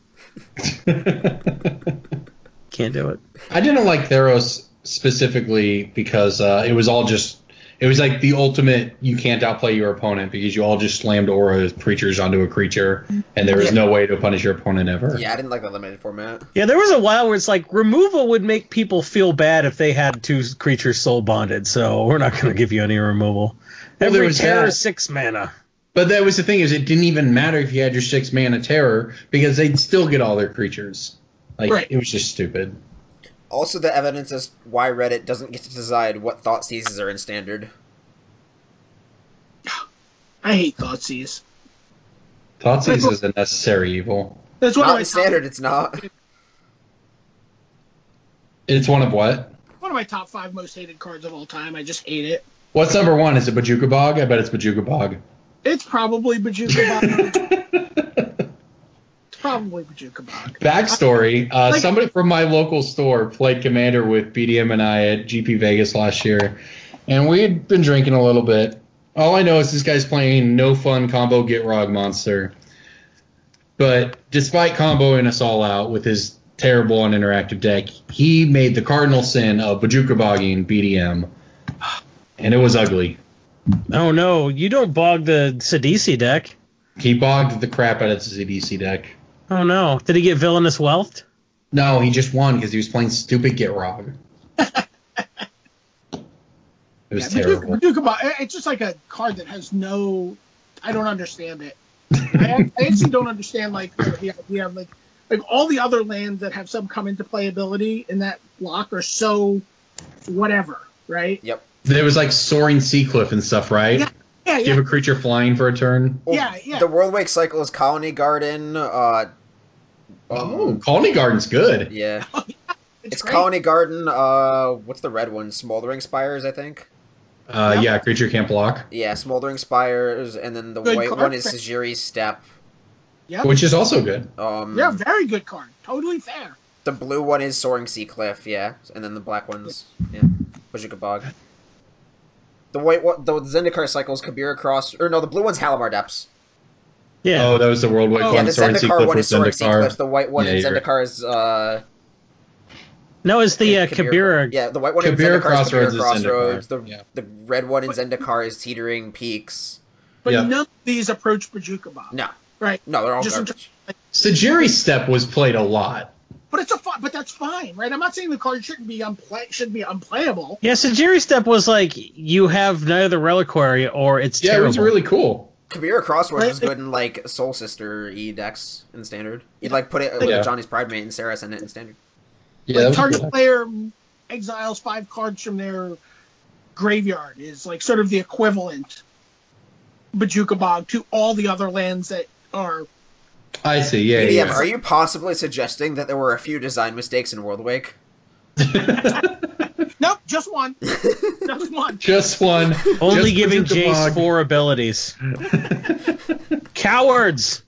Speaker 3: Can't do it.
Speaker 1: I didn't like Theros specifically because it was like the ultimate you can't outplay your opponent because you all just slammed aura creatures onto a creature and there was no way to punish your opponent ever.
Speaker 2: Yeah, I didn't like the limited format.
Speaker 3: Yeah, there was a while where it's like removal would make people feel bad if they had two creatures soul bonded, so we're not going to give you any removal.
Speaker 1: Well, there
Speaker 3: Every
Speaker 1: was
Speaker 3: terror
Speaker 1: that.
Speaker 3: is 6 mana.
Speaker 1: But that was the thing is it didn't even matter if you had your 6 mana terror because they'd still get all their creatures. Like
Speaker 4: Right.
Speaker 1: it was just stupid.
Speaker 2: Also, the evidence is why Reddit doesn't get to decide what thought seizes are in standard.
Speaker 4: I hate Thoughtseize.
Speaker 1: Thoughtseize is a necessary evil.
Speaker 4: That's one
Speaker 2: Not
Speaker 4: of my
Speaker 2: in standard, it's not.
Speaker 1: It's one of what?
Speaker 4: one of my top 5 most hated cards of all time. I just hate it.
Speaker 1: What's number 1? Is it Bajuka Bog? I bet it's Bajuka Bog.
Speaker 4: It's probably Bajuka Bog. It's probably Bajuka Bog.
Speaker 1: Backstory: somebody from my local store played Commander with BDM and I at GP Vegas last year, and we had been drinking a little bit. All I know is this guy's playing no fun combo Gitrog monster. But despite comboing us all out with his terrible uninteractive deck, he made the cardinal sin of Bajuka Bogging BDM, and it was ugly.
Speaker 3: Oh no, you don't bog the Sidisi deck.
Speaker 1: He bogged the crap out of his ZDC deck.
Speaker 3: Oh no, did he get Villainous Wealth?
Speaker 1: No, he just won because he was playing stupid Gitrog. It was terrible.
Speaker 4: Bajuka Bog, it's just like a card that has no... I don't understand it. I actually don't understand like the idea of like all the other lands that have some come into playability in that block are so whatever, right?
Speaker 2: Yep.
Speaker 1: There was like Soaring Sea Cliff and stuff, right?
Speaker 4: Yeah.
Speaker 1: Give a creature flying for a turn.
Speaker 2: Well,
Speaker 4: Yeah.
Speaker 2: The World Wake cycle is Colony Garden.
Speaker 1: Colony Garden's good.
Speaker 2: Yeah.
Speaker 4: It's
Speaker 2: It's
Speaker 4: great.
Speaker 2: Colony Garden. What's the red one? Smoldering Spires, I think.
Speaker 1: Yeah, creature can't block.
Speaker 2: Yeah, Smoldering Spires, and then the
Speaker 4: Good
Speaker 2: white
Speaker 4: card.
Speaker 2: one is Sajiri's Step.
Speaker 4: Yep.
Speaker 1: Which is also good.
Speaker 4: Yeah, very good card. Totally fair.
Speaker 2: The blue one is Soaring Sea Cliff, yeah, and then the black one's Bajuka Bog. The white one, the Zendikar cycle is Kabira Cross, or no, the blue one's Halimar Depths.
Speaker 3: Yeah.
Speaker 1: Oh, that was the World Wake
Speaker 4: Oh,
Speaker 2: Yeah,
Speaker 1: one.
Speaker 2: the
Speaker 1: Soaring Sea
Speaker 2: Zendikar
Speaker 1: Cliff
Speaker 2: one
Speaker 1: with
Speaker 2: is Soaring Sea
Speaker 1: Zendikar.
Speaker 2: Cliff. The white one
Speaker 1: Yeah,
Speaker 2: in
Speaker 1: you're right.
Speaker 2: Zendikar is
Speaker 3: No, it's the Kabira.
Speaker 2: Yeah, the white one in
Speaker 1: Kabira
Speaker 2: Zendikar is
Speaker 1: Crossroads
Speaker 2: Kabira
Speaker 1: is
Speaker 2: Crossroads.
Speaker 1: Zendikar,
Speaker 2: The red one in Zendikar is Teetering Peaks.
Speaker 4: But
Speaker 1: Yeah.
Speaker 4: none of these approach Bajuka Bog.
Speaker 2: No,
Speaker 4: Right.
Speaker 2: no, they're all
Speaker 4: Just in
Speaker 2: garbage.
Speaker 1: Sajiri's Step was played a lot.
Speaker 4: But it's but that's fine, right? I'm not saying the card shouldn't be unplayable.
Speaker 3: Yeah, Sajiri Step was like, you have neither the Reliquary or it's
Speaker 1: Yeah,
Speaker 3: terrible.
Speaker 1: it was really cool.
Speaker 2: Kabira Crossroads is
Speaker 4: Right.
Speaker 2: good in like Soul Sister E decks in Standard. You'd like put it with
Speaker 1: Yeah.
Speaker 2: Johnny's Pride Mate and Sarah send it in Standard.
Speaker 1: Yeah,
Speaker 4: Like
Speaker 1: that was
Speaker 4: target
Speaker 1: cool.
Speaker 4: player exiles 5 cards from their graveyard is like sort of the equivalent Bajuka Bog to all the other lands that are.
Speaker 1: I see. Yeah,
Speaker 2: BDM,
Speaker 1: yeah.
Speaker 2: are you possibly suggesting that there were a few design mistakes in World Wake?
Speaker 4: Nope, just one. Just one.
Speaker 1: Just one.
Speaker 3: Only
Speaker 1: Just
Speaker 3: giving
Speaker 1: Bajuka
Speaker 3: Jace
Speaker 1: Bog.
Speaker 3: 4 abilities. Cowards!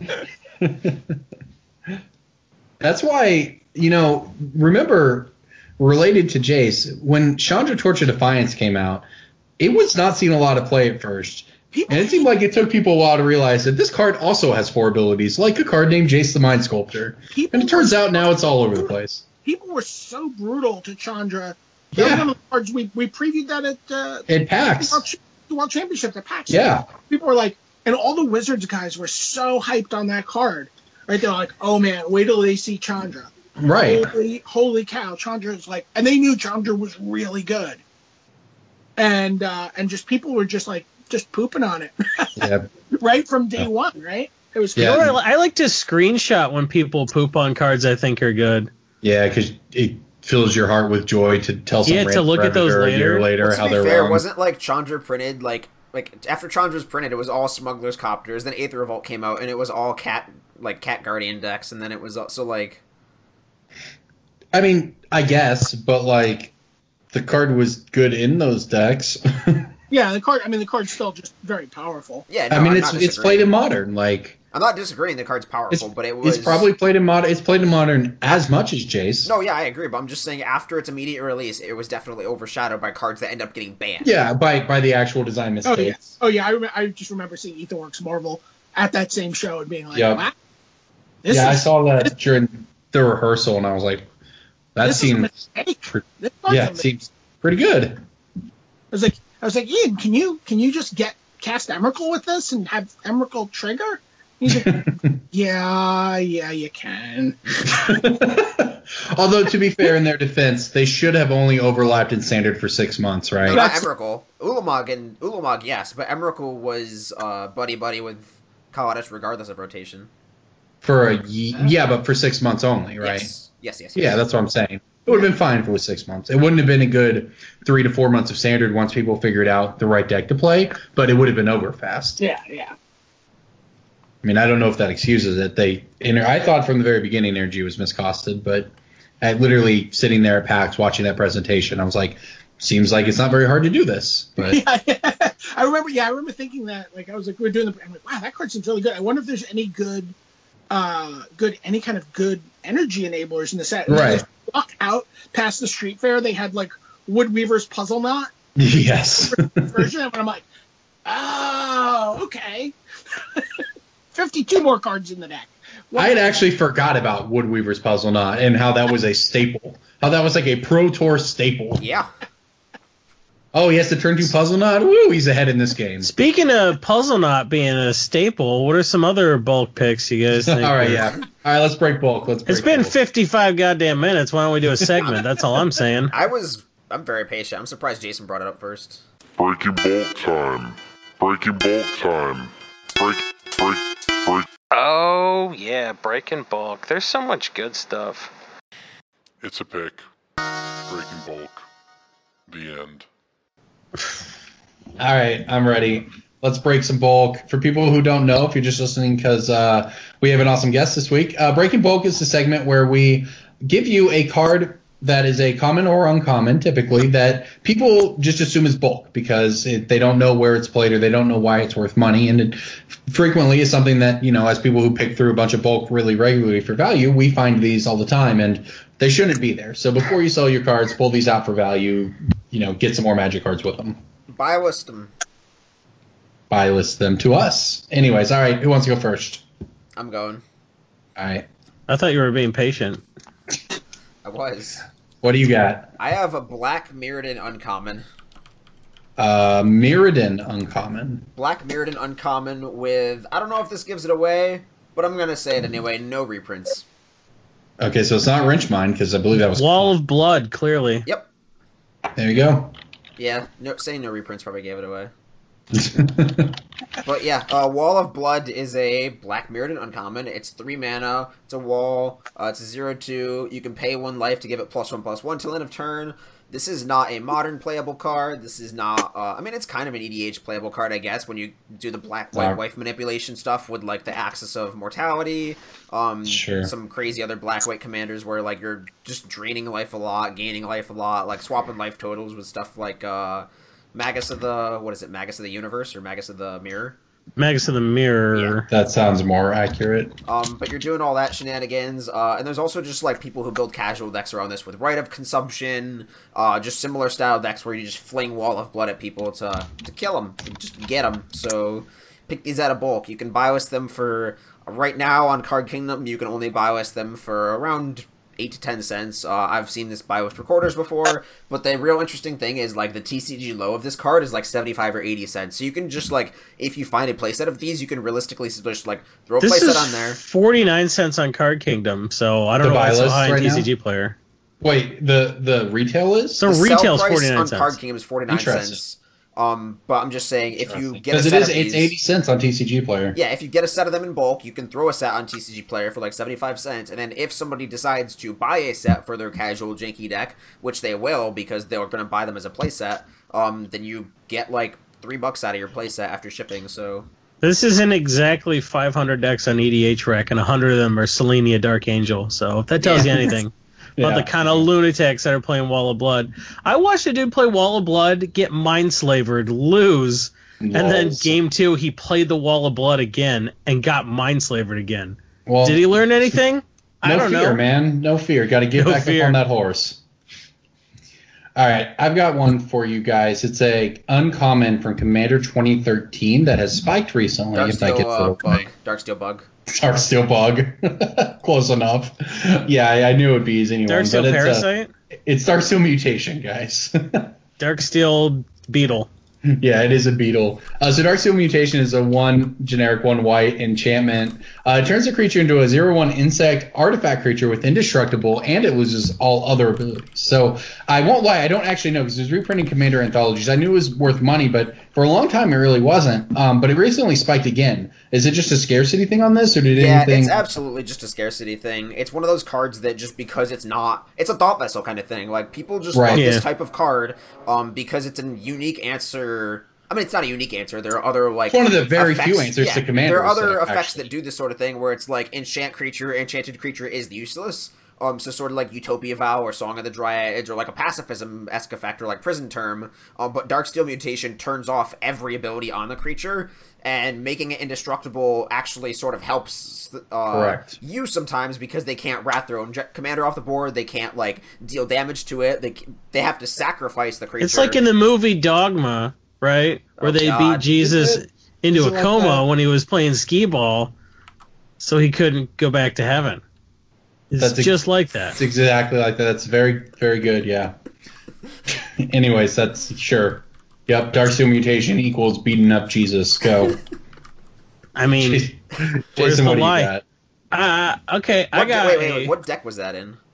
Speaker 1: That's why, remember, related to Jace, when Chandra Torch of Defiance came out, it was not seeing a lot of play at first.
Speaker 4: People,
Speaker 1: And it seemed like it took people a while to realize that this card also has 4 abilities, like a card named Jace the Mind Sculptor.
Speaker 4: people
Speaker 1: And it turns out now it's all over the place.
Speaker 4: people were so brutal to Chandra. That was
Speaker 1: Yeah.
Speaker 4: one of the cards we previewed that at
Speaker 1: It packs.
Speaker 4: the World Championship at PAX.
Speaker 1: Yeah.
Speaker 4: People were like, and all the Wizards guys were so hyped on that card. Right? They're like, oh man, wait till they see Chandra.
Speaker 1: Right.
Speaker 4: Holy cow, Chandra's like, and they knew Chandra was really good. and just people were just pooping on it
Speaker 1: Yeah.
Speaker 4: right from day one, right? It was
Speaker 1: Yeah.
Speaker 3: You know what, I like to screenshot when people poop on cards I think are good.
Speaker 1: Yeah, because it fills your heart with joy to tell some
Speaker 3: Yeah, to
Speaker 1: random
Speaker 3: look at those
Speaker 1: Predator a year
Speaker 3: later.
Speaker 1: later
Speaker 2: Well,
Speaker 1: how
Speaker 2: to be
Speaker 1: they're
Speaker 2: fair,
Speaker 1: wrong.
Speaker 2: wasn't like Chandra printed like after Chandra was printed, it was all Smuggler's Copters. Then Aether Revolt came out, and it was all Cat Guardian decks, and then it was also like.
Speaker 1: I mean, I guess, but like the card was good in those decks.
Speaker 4: Yeah, the card's still just very powerful.
Speaker 2: Yeah, no,
Speaker 1: I mean,
Speaker 2: I'm
Speaker 1: it's
Speaker 2: not
Speaker 1: played
Speaker 2: disagreeing.
Speaker 1: in modern. Like
Speaker 2: I'm not disagreeing. The card's powerful, but it was.
Speaker 1: it's probably played in modern. It's played in modern as much as Jace.
Speaker 2: No, yeah, I agree, but I'm just saying after its immediate release, it was definitely overshadowed by cards that end up getting banned.
Speaker 1: Yeah, by the actual design
Speaker 4: Oh yeah,
Speaker 1: mistakes.
Speaker 4: I just remember seeing Etherworks Marvel at that same show and being like,
Speaker 1: Yep.
Speaker 4: wow.
Speaker 1: I saw that during the rehearsal, and I was like, that
Speaker 4: This is a
Speaker 1: seems
Speaker 4: mistake. This card's a
Speaker 1: it
Speaker 4: mistake.
Speaker 1: seems pretty good.
Speaker 4: I was like, Ian, can you just cast Emrakul with this and have Emrakul trigger? He's like, yeah, you can.
Speaker 1: Although, to be fair, in their defense, they should have only overlapped in standard for 6 months,
Speaker 2: No,
Speaker 1: right?
Speaker 2: not Emrakul. Ulamog, yes, but Emrakul was buddy with Kaladesh regardless of rotation.
Speaker 1: But for 6 months only, right?
Speaker 2: Yes.
Speaker 1: Yeah, that's what I'm saying. It would have been fine if it was 6 months. It wouldn't have been a good 3 to 4 months of standard once people figured out the right deck to play, but it would have been over fast.
Speaker 4: Yeah.
Speaker 1: I mean, I don't know if that excuses it. I thought from the very beginning Energy was miscosted, but I literally sitting there at PAX watching that presentation, I was like, seems like it's not very hard to do this. But
Speaker 4: I remember thinking that, like, I was like, I'm like, wow, that card seems really good. I wonder if there's any any kind of good energy enablers in the set. And
Speaker 1: Right.
Speaker 4: then I walk out past the street fair, they had like Woodweaver's Puzzle Knot
Speaker 1: yes.
Speaker 4: version, and I'm like, oh, okay. 52 more cards in the deck.
Speaker 1: I had actually forgot about Woodweaver's Puzzle Knot and how that was a staple. How that was like a Pro Tour staple.
Speaker 2: Yeah.
Speaker 1: Oh, he has to turn to Puzzle Knot? Woo, he's ahead in this game.
Speaker 3: Speaking of Puzzle Knot being a staple, what are some other bulk picks you guys think?
Speaker 1: All right, yeah. All right, let's break bulk.
Speaker 3: It's been 55 goddamn minutes. Why don't we do a segment? That's all I'm saying.
Speaker 2: I'm very patient. I'm surprised Jason brought it up first.
Speaker 5: Breaking bulk time. Breaking bulk time. Break.
Speaker 6: Oh, yeah, breaking bulk. There's so much good stuff.
Speaker 5: It's a pick. Breaking bulk. The end.
Speaker 1: All right, I'm ready. Let's break some bulk. For people who don't know, if you're just listening because we have an awesome guest this week, Breaking Bulk is the segment where we give you a card that is a common or uncommon, typically, that people just assume is bulk because they don't know where it's played or they don't know why it's worth money. And it frequently is something that, as people who pick through a bunch of bulk really regularly for value, we find these all the time, and they shouldn't be there. So before you sell your cards, pull these out for value, get some more Magic cards with them.
Speaker 2: Buy list them.
Speaker 1: Buy list them to us. Anyways, all right, who wants to go first?
Speaker 2: I'm going.
Speaker 1: All right.
Speaker 3: I thought you were being patient.
Speaker 2: I was.
Speaker 1: What do you got?
Speaker 2: I have a Black Mirrodin Uncommon.
Speaker 1: Mirrodin Uncommon.
Speaker 2: Black Mirrodin Uncommon with, I don't know if this gives it away, but I'm going to say it anyway, no reprints.
Speaker 1: Okay, so it's not Wrenchmine, because I believe that was...
Speaker 3: Wall of Blood, clearly.
Speaker 2: Yep.
Speaker 1: There you go.
Speaker 2: Yeah, saying no reprints probably gave it away. But yeah, Wall of Blood is a Black Mirrodin Uncommon. It's 3 mana. It's a wall. It's a 0/2. You can pay 1 life to give it +1/+1 till end of turn. This is not a modern playable card. This is not... it's kind of an EDH playable card, I guess, when you do the black-white wife manipulation stuff with, like, the Axis of Mortality.
Speaker 1: Sure.
Speaker 2: Some crazy other black-white commanders where, like, you're just draining life a lot, gaining life a lot, like, swapping life totals with stuff like, Magus of the Universe or Magus of the Mirror?
Speaker 3: Magus of the Mirror.
Speaker 2: Yeah.
Speaker 1: That sounds more accurate.
Speaker 2: But you're doing all that shenanigans, and there's also just, like, people who build casual decks around this with Rite of Consumption, just similar style decks where you just fling Wall of Blood at people to kill them, to just get them. So pick these out of bulk. You can buy list them for, right now on Card Kingdom, you can only buy list them for around 8 to 10 cents. I've seen this buy with recorders before, but the real interesting thing is, like, the TCG low of this card is like 75 or 80 cents. So you can just, like, if you find a playset of these, you can realistically just, like, throw a
Speaker 3: This
Speaker 2: playset
Speaker 3: is
Speaker 2: on there.
Speaker 3: 49 cents on Card Kingdom, so I don't
Speaker 1: The
Speaker 3: know why
Speaker 1: buy
Speaker 3: it's so
Speaker 1: list
Speaker 3: high in
Speaker 1: right now?
Speaker 3: TCG Player.
Speaker 1: Wait, the retail is?
Speaker 3: So
Speaker 2: The
Speaker 3: retail's
Speaker 2: sell price
Speaker 3: 49
Speaker 2: on
Speaker 3: cents.
Speaker 2: card game is 49
Speaker 1: Interesting.
Speaker 2: cents. But I'm just saying, if you get a
Speaker 1: Because it
Speaker 2: set
Speaker 1: is,
Speaker 2: of
Speaker 1: it's
Speaker 2: these,
Speaker 1: 80 cents on TCG Player.
Speaker 2: yeah, if you get a set of them in bulk, you can throw a set on TCG Player for like 75 cents, and then if somebody decides to buy a set for their casual janky deck, which they will because they're going to buy them as a playset, then you get like $3 out of your playset after shipping. So
Speaker 3: This isn't exactly 500 decks on EDH Rec, and 100 of them are Selenia Dark Angel, so if that tells you anything about the kind of lunatics that are playing Wall of Blood. I watched a dude play Wall of Blood, get mind-slavered, lose, and then
Speaker 1: Lols.
Speaker 3: game 2 he played the Wall of Blood again and got mind-slavered again.
Speaker 1: Well,
Speaker 3: Did he learn anything? I
Speaker 1: no
Speaker 3: don't
Speaker 1: fear,
Speaker 3: know.
Speaker 1: man. No fear. Got to get
Speaker 3: No
Speaker 1: back
Speaker 3: fear.
Speaker 1: up on that horse. All right, I've got one for you guys. It's a uncommon from Commander 2013 that has spiked recently. If that gets it okay.
Speaker 2: Darksteel Bug.
Speaker 1: Darksteel Bug. Close enough. Yeah, I knew it would be easy anyone.
Speaker 3: Darksteel
Speaker 1: but
Speaker 3: Parasite?
Speaker 1: It's Darksteel Mutation, guys.
Speaker 3: Darksteel Beetle.
Speaker 1: Yeah, it is a beetle. So Darksteel Mutation is a 1 generic 1 white enchantment. It turns a creature into a 0/1 insect artifact creature with indestructible, and it loses all other abilities. So I won't lie, I don't actually know because it was reprinting Commander Anthologies. I knew it was worth money, but for a long time it really wasn't. But it recently spiked again. Is it just a scarcity thing on this, or did
Speaker 2: Yeah,
Speaker 1: anything?
Speaker 2: it's absolutely just a scarcity thing. It's one of those cards that just because it's a thought vessel kind of thing. Like, people just
Speaker 1: Right.
Speaker 2: love
Speaker 3: Yeah.
Speaker 2: this type of card because it's a unique answer. I mean, it's not a unique answer. There are other, like...
Speaker 1: It's one of the very
Speaker 2: effects.
Speaker 1: few answers to Commander.
Speaker 2: There are other effects
Speaker 1: actually.
Speaker 2: that do this sort of thing where it's like enchanted creature is useless. So sort of like Utopia Vow or Song of the Dryads or like a pacifism-esque effect or like Prison Term. But Darksteel Mutation turns off every ability on the creature, and making it indestructible actually sort of helps
Speaker 1: Correct.
Speaker 2: you sometimes because they can't wrath their own commander off the board. They can't like deal damage to it. They have to sacrifice the creature.
Speaker 3: It's like in the movie Dogma, right? Where
Speaker 2: Oh,
Speaker 3: they
Speaker 2: God.
Speaker 3: beat Jesus into
Speaker 4: Is
Speaker 3: a
Speaker 4: it like
Speaker 3: coma
Speaker 4: that?
Speaker 3: when he was playing skee ball, so he couldn't go back to heaven. It's
Speaker 1: That's
Speaker 3: just like that.
Speaker 1: It's exactly like that. That's very, very good, yeah. Anyways, that's sure. Yep, Darksteel Mutation equals beating up Jesus. Go.
Speaker 3: I mean,
Speaker 1: Jason,
Speaker 3: where's the
Speaker 1: what do you
Speaker 3: lie?
Speaker 1: got?
Speaker 3: Okay, I
Speaker 2: What
Speaker 3: got
Speaker 2: wait, what deck was that in?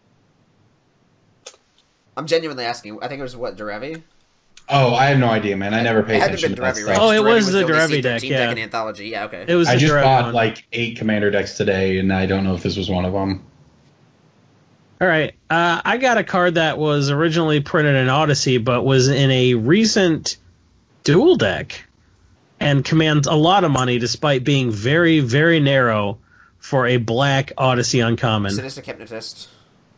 Speaker 2: I'm genuinely asking. I think it was what, Derevi?
Speaker 1: Oh, I have no idea, man. I never paid
Speaker 2: It had to
Speaker 1: attention
Speaker 2: be
Speaker 1: to that
Speaker 2: Derevi,
Speaker 1: stuff.
Speaker 2: right?
Speaker 3: Oh, it
Speaker 2: Derevi
Speaker 3: was the
Speaker 2: only
Speaker 3: Derevi deck,
Speaker 2: C13
Speaker 3: yeah.
Speaker 2: deck in Anthology. Yeah, okay.
Speaker 3: It was
Speaker 1: I
Speaker 3: the
Speaker 1: just
Speaker 3: Derevi
Speaker 1: bought
Speaker 3: one.
Speaker 1: like 8 Commander decks today, and I don't know if this was one of them.
Speaker 3: All right, I got a card that was originally printed in Odyssey, but was in a recent dual deck, and commands a lot of money despite being very, very narrow for a black Odyssey uncommon.
Speaker 2: Sadistic Hypnotist.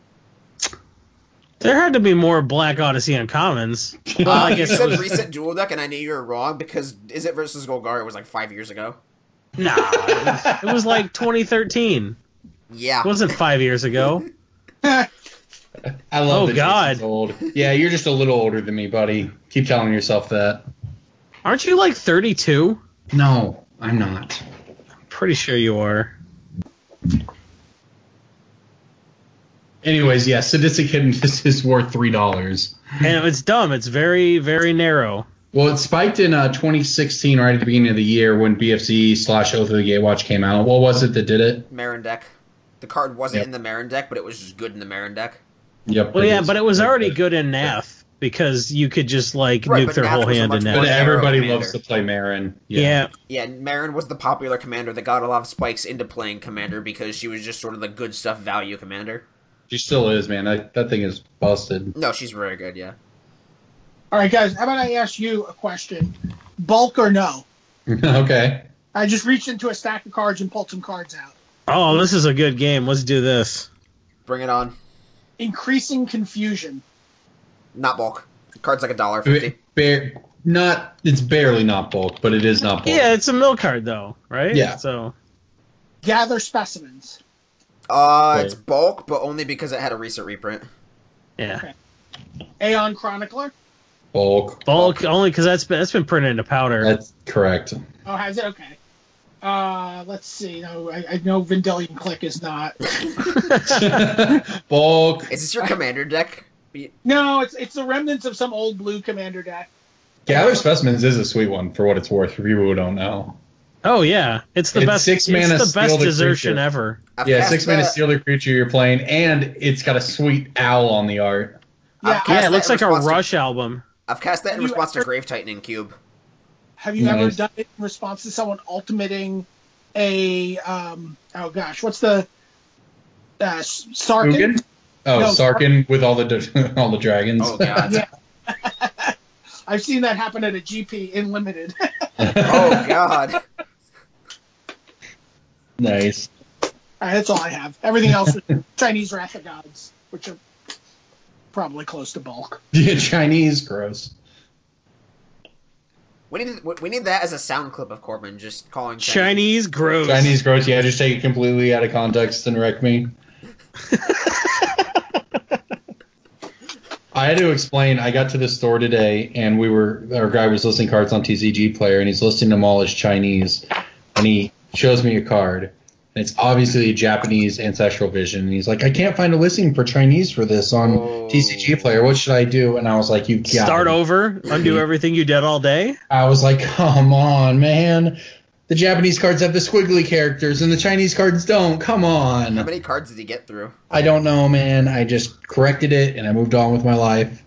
Speaker 3: There had to be more black Odyssey uncommons. Well, I
Speaker 2: You
Speaker 3: guess it
Speaker 2: said
Speaker 3: was,
Speaker 2: recent dual deck, and I knew you were wrong because Is It versus Golgari was like 5 years ago.
Speaker 3: nah, it was like 2013.
Speaker 2: Yeah.
Speaker 3: It wasn't 5 years ago.
Speaker 1: I love
Speaker 3: Oh,
Speaker 1: that
Speaker 3: God.
Speaker 1: Jason's old. Yeah, you're just a little older than me, buddy. Keep telling yourself that.
Speaker 3: Aren't you like 32?
Speaker 1: No, I'm not.
Speaker 3: Pretty sure you are.
Speaker 1: Anyways, yeah, Sadistic Hypnotist is worth $3.
Speaker 3: And it's dumb. It's very, very narrow.
Speaker 1: Well, it spiked in 2016, right at the beginning of the year when BFZ/Oath of the Gatewatch came out. What was it that did it?
Speaker 2: Marin deck. The card wasn't
Speaker 1: Yep.
Speaker 2: in the Marin deck, but it was just good in the Marin deck.
Speaker 1: Yep.
Speaker 3: Well, yeah, but it was already good in Nath because you could just like
Speaker 2: Right,
Speaker 3: nuke
Speaker 2: but
Speaker 3: their
Speaker 2: Nath
Speaker 3: whole
Speaker 2: was a
Speaker 3: hand
Speaker 2: much
Speaker 3: in
Speaker 2: more
Speaker 1: But
Speaker 3: Nath.
Speaker 2: narrow
Speaker 1: everybody
Speaker 2: commander.
Speaker 1: loves to play Marin.
Speaker 3: Yeah.
Speaker 2: Yeah, Marin was the popular commander that got a lot of spikes into playing commander because she was just sort of the good stuff value commander.
Speaker 1: She still is, man. That thing is busted.
Speaker 2: No, she's very good, yeah.
Speaker 4: All right, guys, how about I ask you a question? Bulk or no?
Speaker 1: Okay.
Speaker 4: I just reached into a stack of cards and pulled some cards out.
Speaker 3: Oh, this is a good game. Let's do this.
Speaker 2: Bring it on.
Speaker 4: Increasing confusion.
Speaker 2: Not bulk. The card's like $1.50.
Speaker 1: It's barely not bulk, but it is not bulk.
Speaker 3: Yeah, it's a mill card though, right?
Speaker 1: Yeah.
Speaker 3: So
Speaker 4: Gather specimens.
Speaker 2: It's bulk, but only because it had a recent reprint.
Speaker 3: yeah,
Speaker 4: Aeon Chronicler.
Speaker 1: Bulk.
Speaker 3: bulk only because that's been printed into powder.
Speaker 1: That's correct.
Speaker 4: Oh, has it? Okay. Let's see. No, I know Vendilion Click is not.
Speaker 1: Bulk.
Speaker 2: Is this your commander deck?
Speaker 4: No, it's the remnants of some old blue commander deck.
Speaker 1: Gather Specimens is a sweet one for what it's worth for people who don't know.
Speaker 3: Oh yeah, it's the
Speaker 1: It's
Speaker 3: best.
Speaker 1: 6 mana,
Speaker 3: It's the
Speaker 1: steal
Speaker 3: best
Speaker 1: the
Speaker 3: desertion
Speaker 1: creature.
Speaker 3: ever.
Speaker 2: I've
Speaker 1: Yeah,
Speaker 2: cast
Speaker 1: 6 mana
Speaker 2: that-
Speaker 1: steal the creature you're playing, and it's got a sweet owl on the art.
Speaker 4: Yeah,
Speaker 2: I've
Speaker 3: Yeah,
Speaker 2: cast
Speaker 3: it looks
Speaker 2: that in
Speaker 3: like a
Speaker 2: response to-
Speaker 3: Rush album.
Speaker 2: I've cast that in
Speaker 4: Have you
Speaker 2: response to
Speaker 4: ever-
Speaker 2: Grave Tightening Cube.
Speaker 4: have you ever
Speaker 1: Nice.
Speaker 4: done it in response to someone ultimating a oh gosh, what's the Sarkin?
Speaker 1: Ugin? Oh,
Speaker 4: No,
Speaker 1: Sarkin with all the all the dragons.
Speaker 2: Oh god.
Speaker 4: Yeah. I've seen that happen at a GP in limited.
Speaker 2: Oh god.
Speaker 1: Nice.
Speaker 4: All right, that's all I have. Everything else is Chinese Wrath of Gods, which are probably close to bulk.
Speaker 1: Yeah, Chinese, gross.
Speaker 2: We need that as a sound clip of Corbin just calling
Speaker 3: Chinese gross.
Speaker 1: Chinese gross. Yeah, just take it completely out of context and wreck me. I had to explain. I got to the store today, and our guy was listing cards on TCG Player, and he's listing them all as Chinese. And he shows me a card, and it's obviously a Japanese Ancestral Vision. And he's like, "I can't find a listing for Chinese for this on TCG Player. What should I do?" And I was like, "You got
Speaker 3: Start
Speaker 1: it."
Speaker 3: over, undo everything you did all day.
Speaker 1: I was like, "Come on, man! The Japanese cards have the squiggly characters, and the Chinese cards don't. Come on!"
Speaker 2: How many cards did he get through?
Speaker 1: I don't know, man. I just corrected it, and I moved on with my life.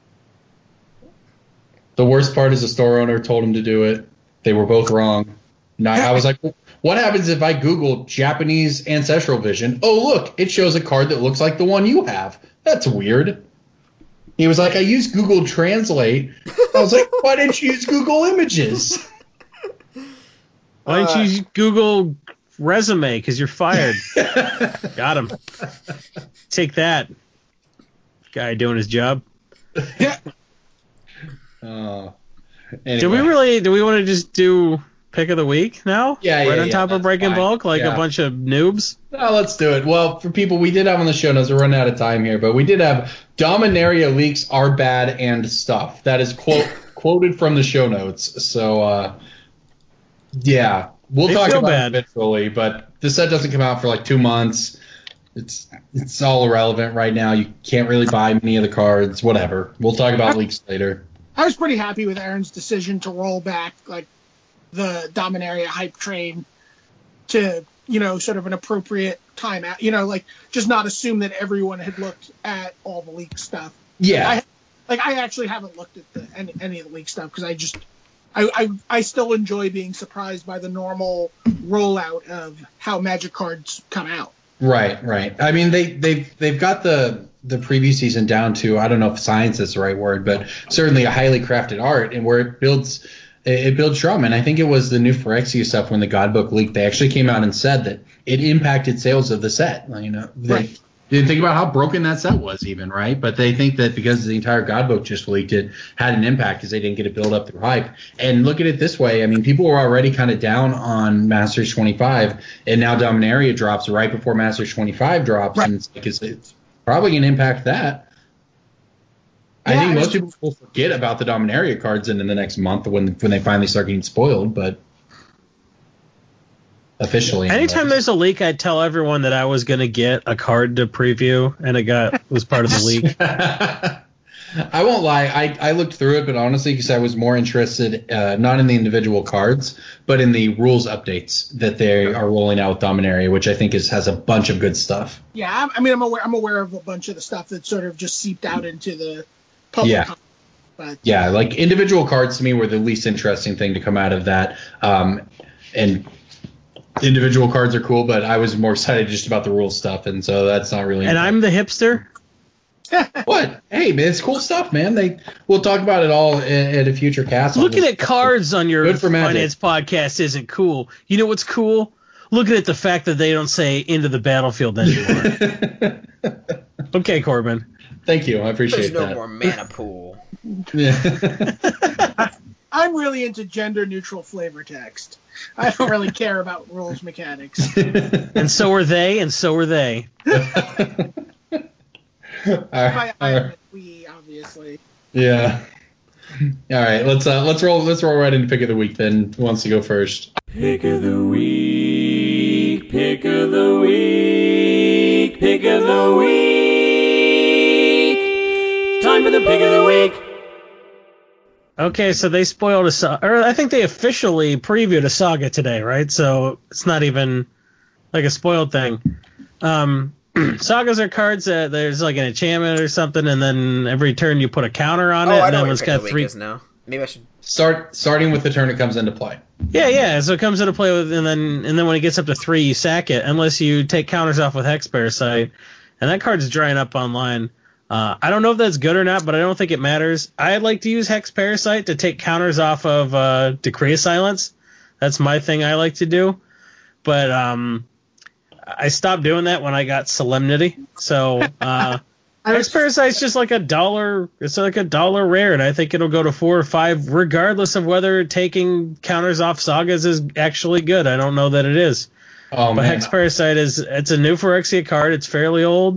Speaker 1: The worst part is the store owner told him to do it. They were both wrong. And I was like, what happens if I Google Japanese Ancestral Vision? Oh, look, it shows a card that looks like the one you have. That's weird. He was like, I used Google Translate. I was like, why didn't you use Google Images?
Speaker 3: Why don't you use Google resume? Because you're fired. Got him. Take that. Guy doing his job.
Speaker 1: Anyway.
Speaker 3: Do we want to just do pick of the week now?
Speaker 1: Yeah,
Speaker 3: Right
Speaker 1: yeah,
Speaker 3: on
Speaker 1: yeah,
Speaker 3: top of
Speaker 1: that's
Speaker 3: Breaking
Speaker 1: fine.
Speaker 3: Bulk, like
Speaker 1: Yeah.
Speaker 3: a bunch of noobs.
Speaker 1: No, let's do it. Well, for people, we did have on the show notes, we're running out of time here, but we did have Dominaria leaks are bad and stuff. That is quoted from the show notes. So, yeah, we'll
Speaker 3: They
Speaker 1: talk
Speaker 3: feel
Speaker 1: about
Speaker 3: bad.
Speaker 1: it eventually, but the set doesn't come out for like 2 months. It's all irrelevant right now. You can't really buy many of the cards, whatever. We'll talk about leaks later.
Speaker 4: I was pretty happy with Aaron's decision to roll back like the Dominaria hype train to, sort of an appropriate time out. Like just not assume that everyone had looked at all the leak stuff.
Speaker 1: Yeah.
Speaker 4: I actually haven't looked at any of the leak stuff because I still enjoy being surprised by the normal rollout of how Magic cards come out.
Speaker 1: Right. I mean, they've got the preview season down to, I don't know if science is the right word, but certainly a highly crafted art, and where it builds drum. And I think it was the new Phyrexia stuff when the Godbook leaked. They actually came out and said that it impacted sales of the set. They didn't think about how broken that set was even, right? But they think that because the entire Godbook just leaked, it had an impact because they didn't get it built up through hype. And look at it this way. I mean, people were already kind of down on Masters 25, and now Dominaria drops right before Masters 25 drops.
Speaker 4: Right.
Speaker 1: And it's probably going to impact that. I think most people will forget about the Dominaria cards in the next month when they finally start getting spoiled, but officially.
Speaker 3: Anytime there's a leak, I tell everyone that I was going to get a card to preview, and it was part of the leak.
Speaker 1: I won't lie. I looked through it, but honestly, because I was more interested not in the individual cards, but in the rules updates that they are rolling out with Dominaria, which I think has a bunch of good stuff.
Speaker 4: Yeah, I'm aware of a bunch of the stuff that sort of just seeped out into the public.
Speaker 1: Yeah.
Speaker 4: But
Speaker 1: Yeah, like individual cards to me were the least interesting thing to come out of that. And individual cards are cool, but I was more excited just about the rules stuff, and so that's not really.
Speaker 3: And I'm the hipster.
Speaker 1: What? Hey, man, it's cool stuff, man. We'll talk about it all at a future cast.
Speaker 3: Looking at cards on your
Speaker 1: Good for Magic.
Speaker 3: finance podcast isn't cool. You know what's cool? Looking at the fact that they don't say into the battlefield anymore. Okay, Corbin.
Speaker 1: Thank you. I appreciate
Speaker 2: There's no
Speaker 1: that.
Speaker 2: more mana pool.
Speaker 1: Yeah.
Speaker 4: I'm really into gender neutral flavor text. I don't really care about rules mechanics.
Speaker 3: And so are they, and so are they.
Speaker 4: We obviously.
Speaker 1: Yeah. All right. Let's roll right into pick of the week then. Who wants to go first?
Speaker 7: Pick of the week, pick of the week, pick of the week. Time for the pick of the week.
Speaker 3: Okay, so they spoiled or I think they officially previewed a Saga today, right? So it's not even like a spoiled thing. Sagas are cards that there's like an enchantment or something, and then every turn you put a counter on it,
Speaker 2: I
Speaker 3: and
Speaker 2: know
Speaker 3: then
Speaker 2: what
Speaker 3: it's
Speaker 2: Pick
Speaker 3: got
Speaker 2: of the Week
Speaker 3: three.
Speaker 2: is now. Maybe I should.
Speaker 1: Starting with the turn it comes into play.
Speaker 3: Yeah. So it comes into play with, and then when it gets up to 3, you sack it, unless you take counters off with Hex Parasite, and that card's drying up online. I don't know if that's good or not, but I don't think it matters. I like to use Hex Parasite to take counters off of Decree of Silence. That's my thing I like to do. But I stopped doing that when I got Solemnity. So Hex Parasite's just like $1. It's like $1 rare, and I think it'll go to 4 or 5, regardless of whether taking counters off Sagas is actually good. I don't know that it is.
Speaker 1: Oh,
Speaker 3: But
Speaker 1: man.
Speaker 3: Hex Parasite it's a new Phyrexia card. It's fairly old.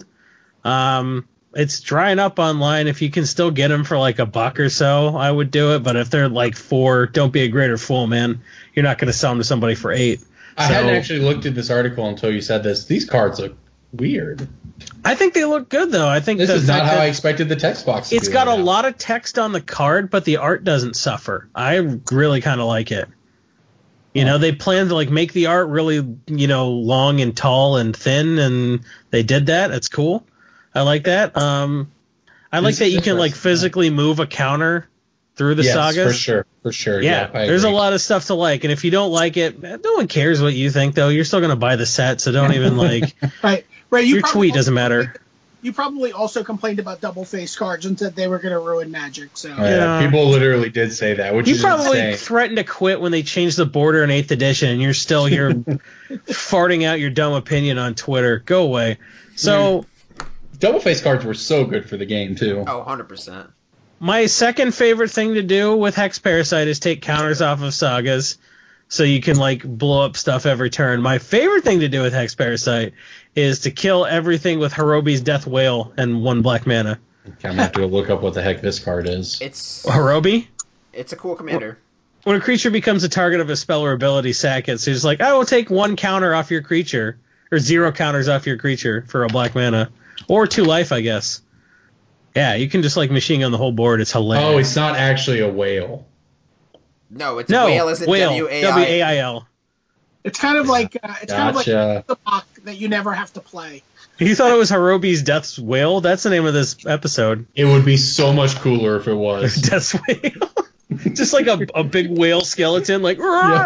Speaker 3: It's drying up online. If you can still get them for like $1 or so, I would do it. But if they're like 4, don't be a greater fool, man. You're not going to sell them to somebody for 8.
Speaker 1: I hadn't actually looked at this article until you said this. These cards look weird.
Speaker 3: I think they look good, though. I think
Speaker 1: This
Speaker 3: the
Speaker 1: is not
Speaker 3: fact
Speaker 1: how
Speaker 3: that
Speaker 1: I expected the text box to
Speaker 3: it's
Speaker 1: be
Speaker 3: got a
Speaker 1: laid out.
Speaker 3: lot of text on the card, but the art doesn't suffer. I really kind of like it. You know, they planned to like make the art really, long and tall and thin, and they did that. It's cool. I like that. I like that you can like physically move a counter through the sagas.
Speaker 1: For sure.
Speaker 3: Yeah,
Speaker 1: I
Speaker 3: there's a
Speaker 1: agree.
Speaker 3: lot of stuff to like, and if you don't like it, no one cares what you think, though. You're still gonna buy the set, so don't even like.
Speaker 4: Right.
Speaker 3: Your tweet doesn't matter.
Speaker 4: You probably also complained about double-faced cards and said they were going to ruin Magic. So
Speaker 1: Yeah, people literally did say that, which
Speaker 3: You
Speaker 1: is
Speaker 3: probably
Speaker 1: insane.
Speaker 3: threatened to quit when they changed the border in 8th edition, and you're still here farting out your dumb opinion on Twitter. Go away. So,
Speaker 1: Double face cards were so good for the game too.
Speaker 2: Oh, 100%.
Speaker 3: my second favorite thing to do with Hex Parasite is take counters off of Sagas, so you can like blow up stuff every turn. My favorite thing to do with Hex Parasite is to kill everything with Hirobi's Death Whale and 1 black mana.
Speaker 1: I'm gonna have to look up what the heck this card is.
Speaker 2: It's
Speaker 3: Hirobi?
Speaker 2: a cool commander.
Speaker 3: When a creature becomes a target of a spell or ability, sack it. So it's like, I will take 1 counter off your creature, or 0 counters off your creature for a black mana. Or 2 life, I guess. Yeah, you can just like machine gun the whole board. It's hilarious.
Speaker 1: Oh, it's not actually a whale.
Speaker 2: No, it's
Speaker 3: no,
Speaker 2: whale. Is it
Speaker 3: whale.
Speaker 2: W-A-I?
Speaker 3: W-A-I-L.
Speaker 4: it's kind of like
Speaker 1: Gotcha.
Speaker 4: the block that you never have to play.
Speaker 3: You thought it was Hirobi's Death's Whale? That's the name of this episode.
Speaker 1: It would be so much cooler if it was.
Speaker 3: Death's Whale. Just like a big whale skeleton, like.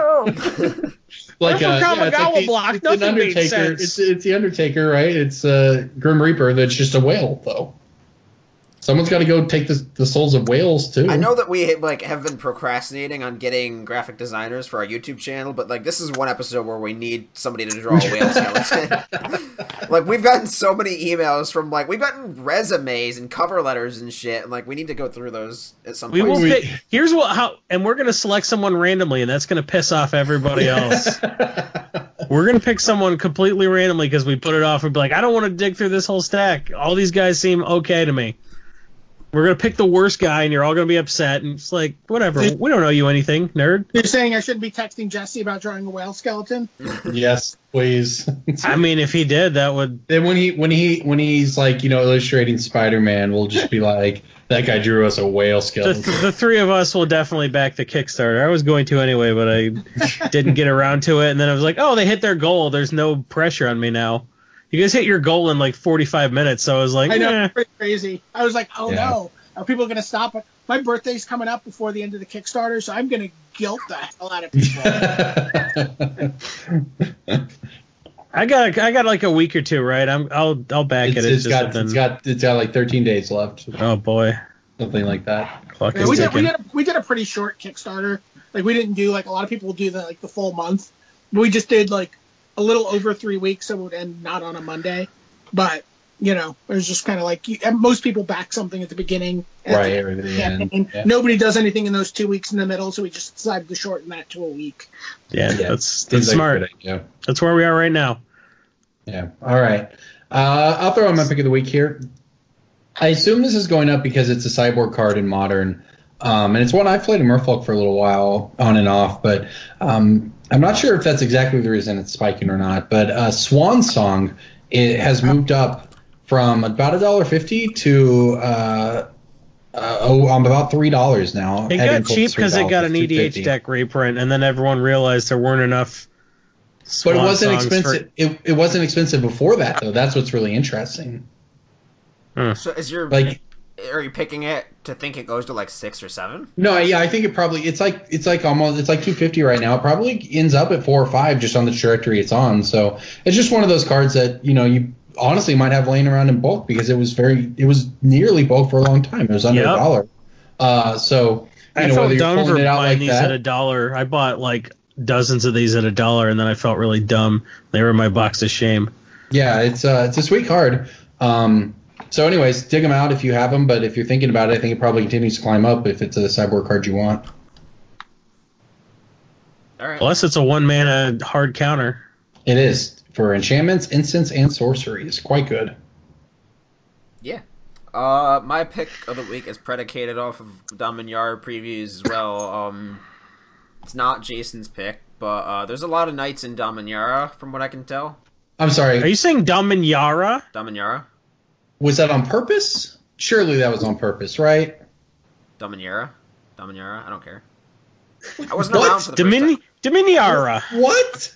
Speaker 1: Like
Speaker 3: We're from Kamigawa block.
Speaker 1: It's an
Speaker 3: Nothing made
Speaker 1: Undertaker.
Speaker 3: sense.
Speaker 1: It's the Undertaker, right? It's Grim Reaper. That's just a whale, though. Someone's got to go take the souls of whales too.
Speaker 2: I know that we have been procrastinating on getting graphic designers for our YouTube channel, but like this is one episode where we need somebody to draw a whale skeleton. Like we've gotten so many emails from we've gotten resumes and cover letters and shit, and we need to go through those at some
Speaker 3: We
Speaker 2: point.
Speaker 3: will pick, here's and we're gonna select someone randomly, and that's gonna piss off everybody else. We're gonna pick someone completely randomly because we put it off and be like, I don't want to dig through this whole stack. All these guys seem okay to me. We're gonna pick the worst guy, and you're all gonna be upset. And it's like, whatever. We don't know you anything, nerd.
Speaker 4: You're saying I shouldn't be texting Jesse about drawing a whale skeleton?
Speaker 1: Yes, please.
Speaker 3: I mean, if he did, that would.
Speaker 1: Then when he's illustrating Spider-Man, we'll just be like, that guy drew us a whale skeleton.
Speaker 3: The 3 of us will definitely back the Kickstarter. I was going to anyway, but I didn't get around to it. And then I was like, oh, they hit their goal. There's no pressure on me now. You guys hit your goal in 45 minutes, so I was like,
Speaker 4: I know,
Speaker 3: eh.
Speaker 4: it's pretty crazy. I was like, oh
Speaker 1: Yeah.
Speaker 4: no, are people going to stop it? My birthday's coming up before the end of the Kickstarter, so I'm going to guilt the hell out of people.
Speaker 3: I got like a week or 2, right? I'll back it.
Speaker 1: It's got 13 days left,
Speaker 3: Oh boy,
Speaker 1: something like that.
Speaker 3: clock
Speaker 4: Yeah,
Speaker 3: is
Speaker 4: we did
Speaker 3: ticking.
Speaker 4: we did a pretty short Kickstarter. We didn't do a lot of people do the full month. We just did a little over 3 weeks, so it would end not on a Monday. But it was just kind of most people back something at the beginning, and
Speaker 1: Right,
Speaker 4: at
Speaker 1: at the
Speaker 4: the
Speaker 1: end,
Speaker 4: end.
Speaker 1: yeah.
Speaker 4: Nobody does anything in those 2 weeks in the middle, so we just decided to shorten that to a week.
Speaker 3: Yeah,
Speaker 1: Yeah,
Speaker 3: that's
Speaker 1: Seems like a
Speaker 3: smart.
Speaker 1: good idea.
Speaker 3: That's where we are right now.
Speaker 1: Yeah. All right. I'll throw in my pick of the week here. I assume this is going up because it's a cyborg card in Modern. And it's one I've played in Merfolk for a little while, on and off. But I'm not sure if that's exactly the reason it's spiking or not. But Swan Song, it has moved up from about $1.50 to I'm about $3 now.
Speaker 3: It
Speaker 1: heading
Speaker 3: got
Speaker 1: towards
Speaker 3: cheap because it got an
Speaker 1: $3,
Speaker 3: EDH
Speaker 1: $2.50.
Speaker 3: deck reprint, and then everyone realized there weren't enough.
Speaker 1: But it
Speaker 3: Swan
Speaker 1: wasn't
Speaker 3: songs
Speaker 1: expensive. It wasn't expensive before that, though. That's what's really interesting.
Speaker 2: So are you picking it to think it goes to like 6 or 7?
Speaker 1: No, yeah, I think it's like $2.50 right now. It probably ends up at 4 or 5 just on the trajectory it's on. So it's just one of those cards that you honestly might have laying around in bulk because it was nearly bulk for a long time. It was under $1. So
Speaker 3: I felt
Speaker 1: whether you're
Speaker 3: dumb for
Speaker 1: pulling it out
Speaker 3: buying
Speaker 1: like
Speaker 3: these
Speaker 1: that,
Speaker 3: at $1. I bought like dozens of these at $1, and then I felt really dumb. They were in my box of shame.
Speaker 1: yeah, it's a sweet card. So anyways, dig them out if you have them. But if you're thinking about it, I think it probably continues to climb up if it's a sideboard card you want.
Speaker 2: All right.
Speaker 3: Plus, it's a 1-mana hard counter.
Speaker 1: It is for enchantments, instants, and sorceries. Quite good.
Speaker 2: Yeah. My pick of the week is predicated off of Dominyar previews as well. It's not Jason's pick, but there's a lot of knights in Dominyara from what I can tell.
Speaker 1: I'm sorry.
Speaker 3: Are you saying Dominyara?
Speaker 2: Dominyara?
Speaker 1: Was that on purpose? Surely that was on purpose, right?
Speaker 2: Dominyara? I don't care. I wasn't around for the first time.
Speaker 3: Dominiara.
Speaker 1: What?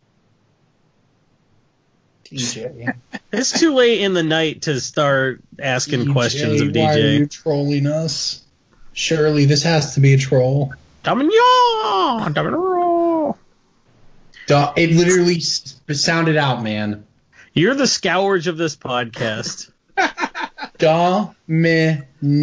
Speaker 1: DJ.
Speaker 3: It's too late in the night to start asking questions of
Speaker 1: Why are you
Speaker 3: DJ.
Speaker 1: trolling us? Surely this has to be a troll.
Speaker 3: Dominyara.
Speaker 1: It literally sounded out, man.
Speaker 3: You're the scourge of this podcast.
Speaker 1: Dominaria.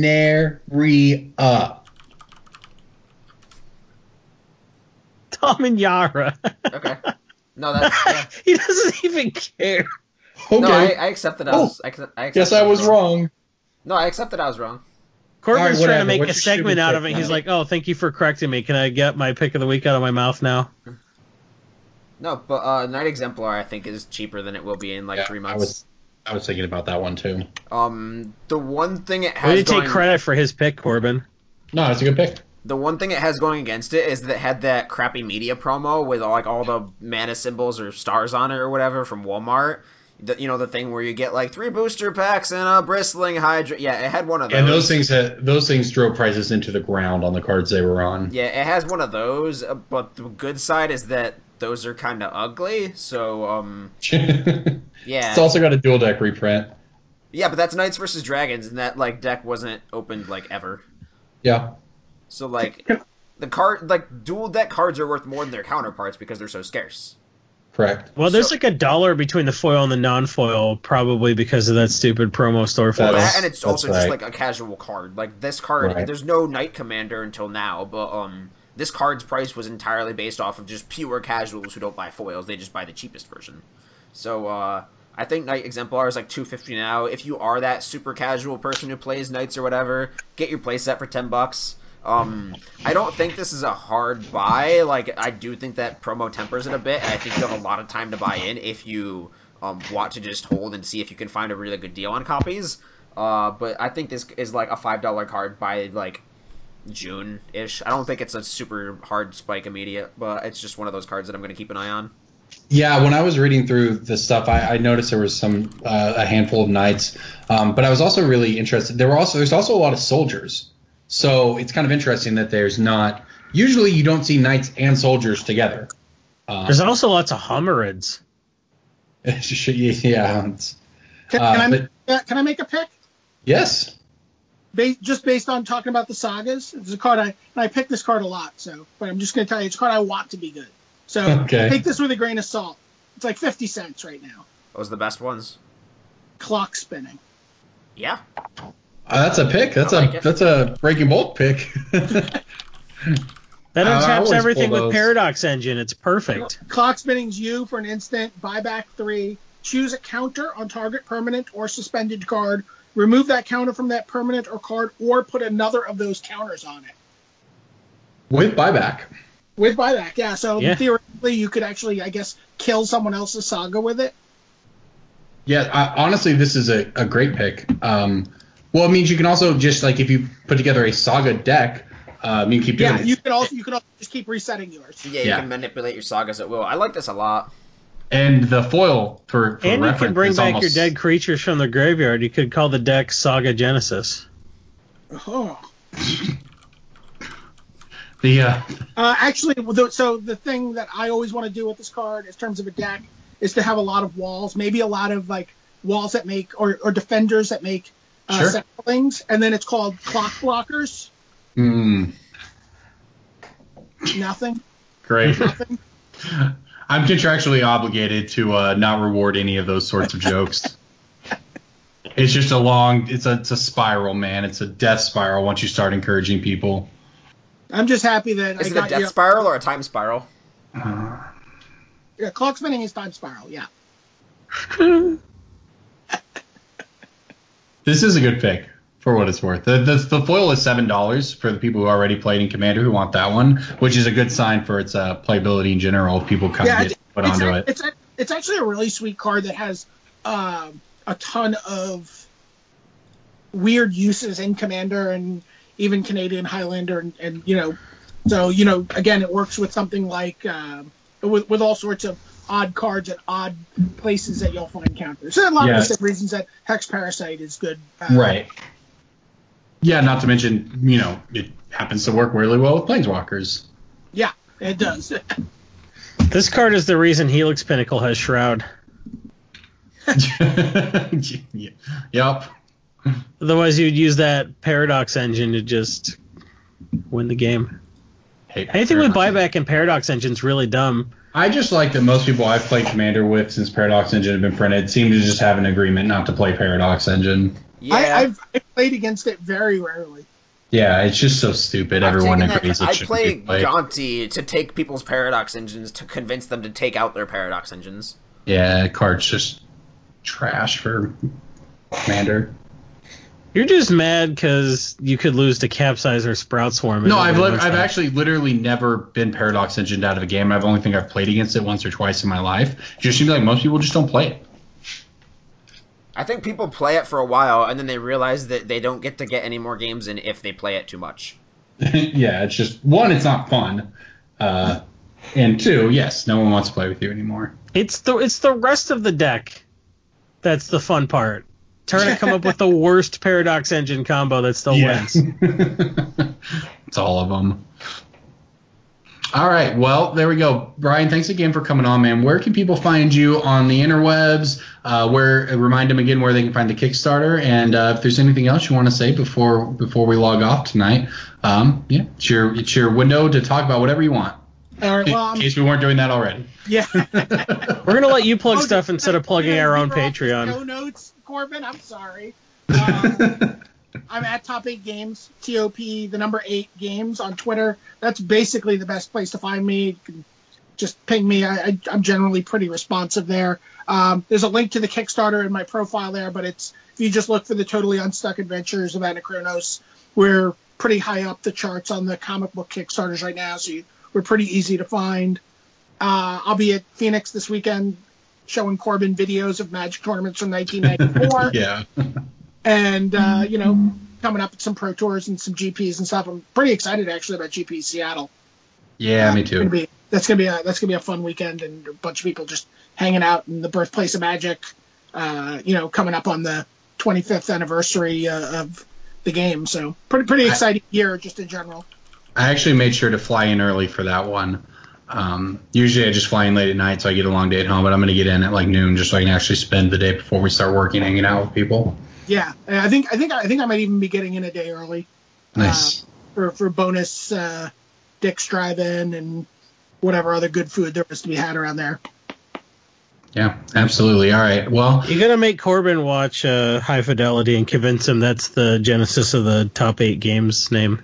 Speaker 3: Dominyara.
Speaker 2: Okay. No, yeah.
Speaker 3: He doesn't even care.
Speaker 1: Okay.
Speaker 2: No, I accept that I was. I accept
Speaker 1: Guess
Speaker 2: that
Speaker 1: I was wrong.
Speaker 2: No, I accept that I was wrong.
Speaker 3: Corbin's
Speaker 1: All right,
Speaker 3: trying to
Speaker 1: whatever.
Speaker 3: make
Speaker 1: What's
Speaker 3: a
Speaker 1: your
Speaker 3: segment
Speaker 1: stupid
Speaker 3: out of
Speaker 1: pick,
Speaker 3: it. He's
Speaker 1: man?
Speaker 3: like, "Oh, thank you for correcting me. Can I get my pick of the week out of my mouth now?"
Speaker 2: No, but Knight Exemplar I think is cheaper than it will be in 3 months.
Speaker 1: I was thinking about that one too.
Speaker 2: The one thing it has
Speaker 3: Way to take
Speaker 2: going,
Speaker 3: credit for his pick, Corbin.
Speaker 1: No, it's a good pick.
Speaker 2: the one thing it has going against it is that it had that crappy media promo with all the mana symbols or stars on it or whatever from Walmart. The thing where you get 3 booster packs and a bristling Hydra. Yeah, it had one of those.
Speaker 1: And those things drove prices into the ground on the cards they were on.
Speaker 2: Yeah, it has one of those, but the good side is that those are kind of ugly, so, yeah.
Speaker 1: It's also got a dual deck reprint.
Speaker 2: Yeah, but that's Knights versus Dragons, and that, deck wasn't opened, ever.
Speaker 1: Yeah.
Speaker 2: So, the dual deck cards are worth more than their counterparts because they're so scarce.
Speaker 1: Correct.
Speaker 3: Well, there's $1 between the foil and the non-foil, probably because of that stupid promo store foil.
Speaker 1: That's-
Speaker 2: And it's
Speaker 1: that's
Speaker 2: also
Speaker 1: right.
Speaker 2: just, a casual card. This card,
Speaker 1: Right.
Speaker 2: there's no Knight Commander until now, but, this card's price was entirely based off of just pure casuals who don't buy foils. They just buy the cheapest version. So, I think Knight Exemplar is $250 now. If you are that super casual person who plays Knights or whatever, get your playset for $10. I don't think this is a hard buy. I do think that promo tempers it a bit, and I think you have a lot of time to buy in if you want to just hold and see if you can find a really good deal on copies. But I think this is a $5 card by June-ish. I don't think it's a super hard spike immediate, but it's just one of those cards that I'm going to keep an eye on.
Speaker 1: Yeah, when I was reading through the stuff, I noticed there was a handful of knights, but I was also really interested. There's also a lot of soldiers, so it's kind of interesting that there's not. Usually, you don't see knights and soldiers together.
Speaker 3: There's also lots of Hummerids.
Speaker 1: Yeah.
Speaker 4: Can I make a pick?
Speaker 1: Yes.
Speaker 4: Just based on talking about the sagas, it's a card I pick this card a lot. So, but I'm just going to tell you, it's a card I want to be good. So
Speaker 1: Okay.
Speaker 4: take this with a grain of salt. It's 50 cents right now.
Speaker 2: Those are the best ones.
Speaker 4: Clock spinning.
Speaker 2: Yeah.
Speaker 1: That's a pick. That's
Speaker 2: I like it.
Speaker 1: that's a Breaking Bolt pick.
Speaker 3: That
Speaker 1: I
Speaker 3: untaps
Speaker 1: always
Speaker 3: everything
Speaker 1: pull
Speaker 3: with
Speaker 1: those.
Speaker 3: Paradox Engine. It's perfect.
Speaker 4: Clock spinning's you for an instant. Buy back 3. Choose a counter on target permanent or suspended card. Remove that counter from that permanent or card, or put another of those counters on it.
Speaker 1: With buyback.
Speaker 4: With buyback, yeah. So
Speaker 3: Yeah.
Speaker 4: theoretically, you could actually, I guess, kill someone else's saga with it.
Speaker 1: Yeah, honestly, this is a great pick. Well, it means you can also just if you put together a saga deck, you keep doing
Speaker 4: Yeah,
Speaker 1: it.
Speaker 4: you can also just keep resetting yours.
Speaker 2: Yeah, you can manipulate your sagas at will. I like this a lot.
Speaker 1: And the foil for
Speaker 3: And you
Speaker 1: reference
Speaker 3: can bring
Speaker 1: is
Speaker 3: back your
Speaker 1: almost-
Speaker 3: dead creatures from the graveyard. You could call the deck Saga Genesis.
Speaker 4: Oh.
Speaker 1: Actually,
Speaker 4: so the thing that I always want to do with this card, in terms of a deck, is to have a lot of walls. Maybe a lot of like walls that make or defenders that make things, and then it's called clock blockers. Nothing.
Speaker 1: Great.
Speaker 4: Nothing.
Speaker 1: I'm contractually obligated to not reward any of those sorts of jokes. It's just it's a spiral, man. It's a death spiral once you start encouraging people.
Speaker 4: I'm just happy that
Speaker 2: Is it a death spiral or a time spiral?
Speaker 4: Yeah, clock spinning is time spiral. Yeah.
Speaker 1: This is a good pick for what it's worth. The foil is $7 for the people who already played in Commander who want that one, which is a good sign for its playability in general. If people kind of get put onto it.
Speaker 4: It's actually a really sweet card that has a ton of weird uses in Commander and even Canadian Highlander and so again, it works with something like with all sorts of odd cards at odd places that you'll find counters. So a lot of the same reasons that Hex Parasite is good.
Speaker 1: Right. Yeah, not to mention, it happens to work really well with Planeswalkers.
Speaker 4: Yeah, it does.
Speaker 3: This card is the reason Helix Pinnacle has Shroud.
Speaker 1: Yep.
Speaker 3: Otherwise, you'd use that Paradox Engine to just win the game. Anything with buyback and Paradox Engine's really dumb.
Speaker 1: I just like that most people I've played Commander with since Paradox Engine have been printed seem to just have an agreement not to play Paradox Engine.
Speaker 2: Yeah.
Speaker 4: I've played against it very rarely.
Speaker 1: Yeah, it's just so stupid. Everyone agrees it should
Speaker 2: play
Speaker 1: be played.
Speaker 2: Gonti to take people's Paradox Engines to convince them to take out their Paradox Engines.
Speaker 1: Yeah, card's just trash for Commander.
Speaker 3: You're just mad because you could lose to Capsize or Sprout Swarm.
Speaker 1: No, I've actually literally never been Paradox Engined out of a game. I've only think I've played against it once or twice in my life. It just seems like most people just don't play it.
Speaker 2: I think people play it for a while, and then they realize that they don't get to get any more games in if they play it too much.
Speaker 1: Yeah, it's just, one, it's not fun. And two, yes, no one wants to play with you anymore.
Speaker 3: It's the rest of the deck that's the fun part. Trying to come up with the worst Paradox Engine combo that still wins.
Speaker 1: It's all of them. All right, well, there we go. Brian, thanks again for coming on, man. Where can people find you on the interwebs? Remind them again where they can find the Kickstarter, and if there's anything else you want to say before we log off tonight, it's your window to talk about whatever you want.
Speaker 4: All right, well,
Speaker 1: in case we weren't doing that already.
Speaker 4: Yeah.
Speaker 3: We're going to let you plug stuff instead of plugging our own Patreon.
Speaker 4: Show notes, Corbin, I'm sorry. I'm at Top 8 Games, TOP, the number 8 Games on Twitter. That's basically the best place to find me. You can just ping me. I'm generally pretty responsive there. There's a link to the Kickstarter in my profile there, but if you just look for the Totally Unstuck Adventures of Anachronos, we're pretty high up the charts on the comic book Kickstarters right now, so we're pretty easy to find. I'll be at Phoenix this weekend showing Corbin videos of Magic tournaments from 1994.
Speaker 1: Yeah.
Speaker 4: And, coming up at some Pro Tours and some GPs and stuff. I'm pretty excited, actually, about GP Seattle.
Speaker 1: Yeah, me too.
Speaker 4: That's gonna be a fun weekend, and a bunch of people just hanging out in the birthplace of Magic, coming up on the 25th anniversary of the game. So pretty exciting year just in general.
Speaker 1: I actually made sure to fly in early for that one. Usually I just fly in late at night, so I get a long day at home, but I'm going to get in at like noon just so I can actually spend the day before we start working, hanging out with people.
Speaker 4: Yeah, I think I might even be getting in a day early.
Speaker 1: Nice.
Speaker 4: For bonus Dick's Drive-In and whatever other good food there was to be had around there.
Speaker 1: Yeah, absolutely. All right. Well,
Speaker 3: you got to make Corbin watch High Fidelity and convince him that's the genesis of the Top 8 Games name.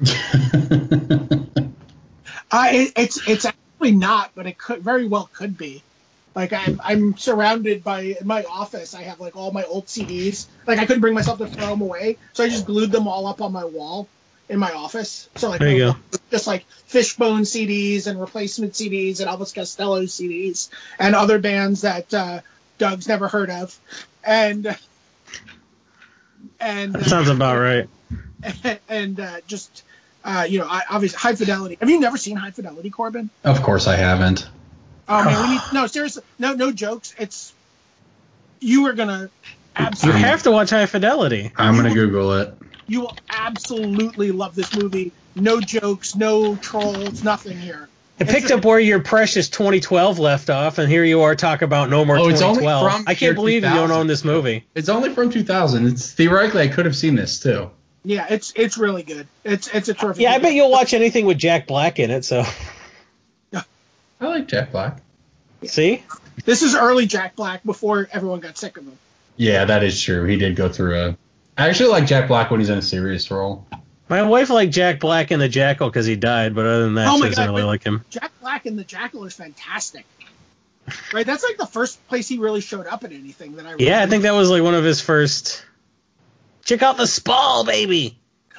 Speaker 4: It's actually not, but it very well could be. Like I'm surrounded by, in my office, I have like all my old CDs. Like I couldn't bring myself to throw them away, so I just glued them all up on my wall in my office. So like
Speaker 3: there you go.
Speaker 4: Just like Fishbone CDs and replacement CDs and Elvis Costello CDs and other bands that Doug's never heard of, and
Speaker 3: that sounds about right.
Speaker 4: And obviously High Fidelity. Have you never seen High Fidelity, Corbin?
Speaker 1: Of course I haven't.
Speaker 4: Oh man, no, seriously, no jokes. You are gonna absolutely.
Speaker 3: You have to watch High Fidelity.
Speaker 1: I'm gonna Google it.
Speaker 4: You will absolutely love this movie. No jokes, no trolls, nothing here.
Speaker 3: It picked up where your precious 2012 left off, and here you are talking about no more
Speaker 1: It's only
Speaker 3: 2012.
Speaker 1: from
Speaker 3: I can't believe you don't
Speaker 1: 2000.
Speaker 3: own this movie.
Speaker 1: It's only from 2000. It's theoretically I could have seen this too.
Speaker 4: Yeah, it's really good. It's a terrific.
Speaker 3: Yeah, I
Speaker 4: movie.
Speaker 3: bet you'll watch anything with Jack Black in it. So,
Speaker 1: I like Jack Black.
Speaker 3: see,
Speaker 4: This is early Jack Black before everyone got sick of him.
Speaker 1: Yeah, that is true. He did go through a. I actually like Jack Black when he's in a serious role.
Speaker 3: my wife liked Jack Black in The Jackal because he died, but other than that,
Speaker 4: Oh
Speaker 3: she
Speaker 4: my
Speaker 3: doesn't
Speaker 4: God,
Speaker 3: really
Speaker 4: but-
Speaker 3: like him.
Speaker 4: Jack Black in The Jackal is fantastic. Right, that's like the first place he really showed up in anything that I.
Speaker 3: Yeah, I
Speaker 4: remember.
Speaker 3: think that was like one of his first. Check out the Spall, baby.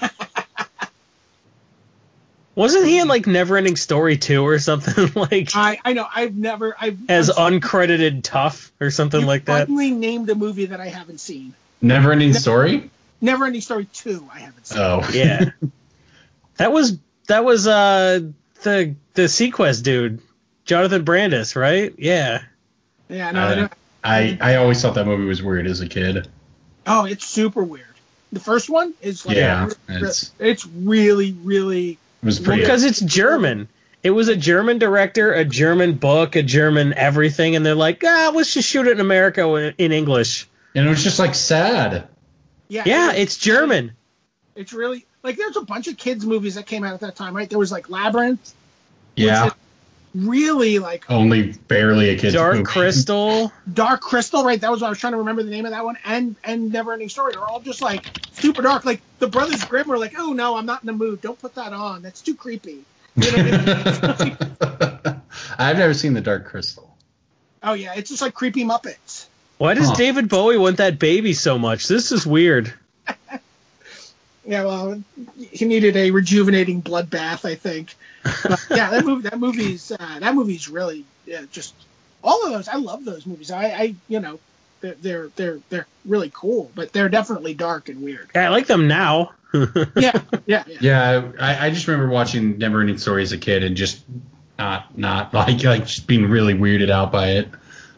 Speaker 3: Wasn't he in like Neverending Story 2 or something like
Speaker 4: I know. I've
Speaker 3: as uncredited tough or something
Speaker 4: you
Speaker 3: like that?
Speaker 4: finally named a movie that I haven't seen.
Speaker 1: Never Ending Story.
Speaker 4: Neverending Story 2. I haven't seen.
Speaker 1: Oh
Speaker 3: Yeah, that was the Sequest dude, Jonathan Brandis, right? Yeah.
Speaker 4: Yeah, no.
Speaker 1: I always thought that movie was weird as a kid.
Speaker 4: Oh, it's super weird. The first one is like
Speaker 1: Yeah,
Speaker 4: it's really, really.
Speaker 1: It was pretty.
Speaker 3: Because it's German. It was a German director, a German book, a German everything, and they're like, let's just shoot it in America in English.
Speaker 1: And it was just like sad.
Speaker 3: Yeah, it's German.
Speaker 4: It's really like there's a bunch of kids movies that came out at that time, right? There was like Labyrinth.
Speaker 1: Yeah.
Speaker 4: Which is really like
Speaker 1: Only barely a kid's
Speaker 3: Dark
Speaker 1: movie.
Speaker 3: Crystal.
Speaker 4: Dark Crystal, right? That was what I was trying to remember the name of that one, and Neverending Story are all just like super dark. Like the Brothers Grimm were like, oh no, I'm not in the mood. Don't put that on. That's too creepy. You know what I mean?
Speaker 1: I've never seen the Dark Crystal.
Speaker 4: Oh yeah, it's just like creepy Muppets.
Speaker 3: Why does
Speaker 1: Huh.
Speaker 3: David Bowie want that baby so much? This is weird.
Speaker 4: Yeah, well, he needed a rejuvenating bloodbath, I think. But, yeah, that movie's really just all of those. I love those movies. I you know, they're really cool, but they're definitely dark and weird.
Speaker 3: I like them now.
Speaker 4: Yeah.
Speaker 1: Yeah, I just remember watching Never Ending Story as a kid and just not like just being really weirded out by it.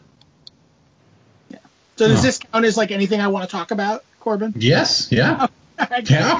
Speaker 4: So does this count as like anything I want to talk about, Corbin?
Speaker 1: Yes, yeah. Yeah.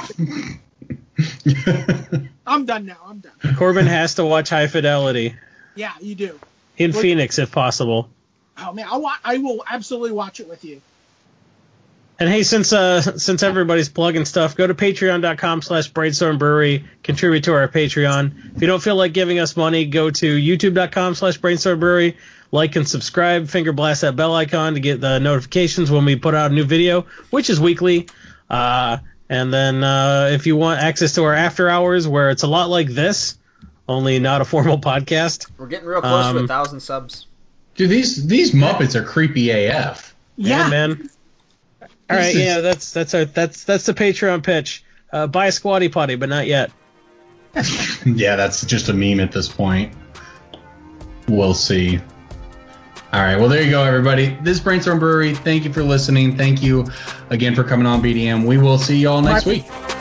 Speaker 4: I'm done now. I'm done.
Speaker 3: Corbin has to watch High Fidelity
Speaker 4: Yeah, you do.
Speaker 3: in Phoenix if possible.
Speaker 4: Oh man, I will absolutely watch it with you.
Speaker 3: And hey, since everybody's plugging stuff, go to patreon.com/Brainstorm Brewery, contribute to our Patreon. If you don't feel like giving us money, go to youtube.com/Brainstorm Brewery, like and subscribe, finger blast that bell icon to get the notifications when we put out a new video, which is weekly. And then if you want access to our after hours, where it's a lot like this, only not a formal podcast.
Speaker 2: We're getting real close to 1,000 subs.
Speaker 1: Dude, these Muppets are creepy AF.
Speaker 3: Yeah, man. All right, yeah, that's the Patreon pitch. Buy a Squatty Potty, but not yet.
Speaker 1: Yeah, that's just a meme at this point. We'll see. All right, well, there you go, everybody. This is Brainstorm Brewery. Thank you for listening. Thank you again for coming on, BDM. We will see you all next week.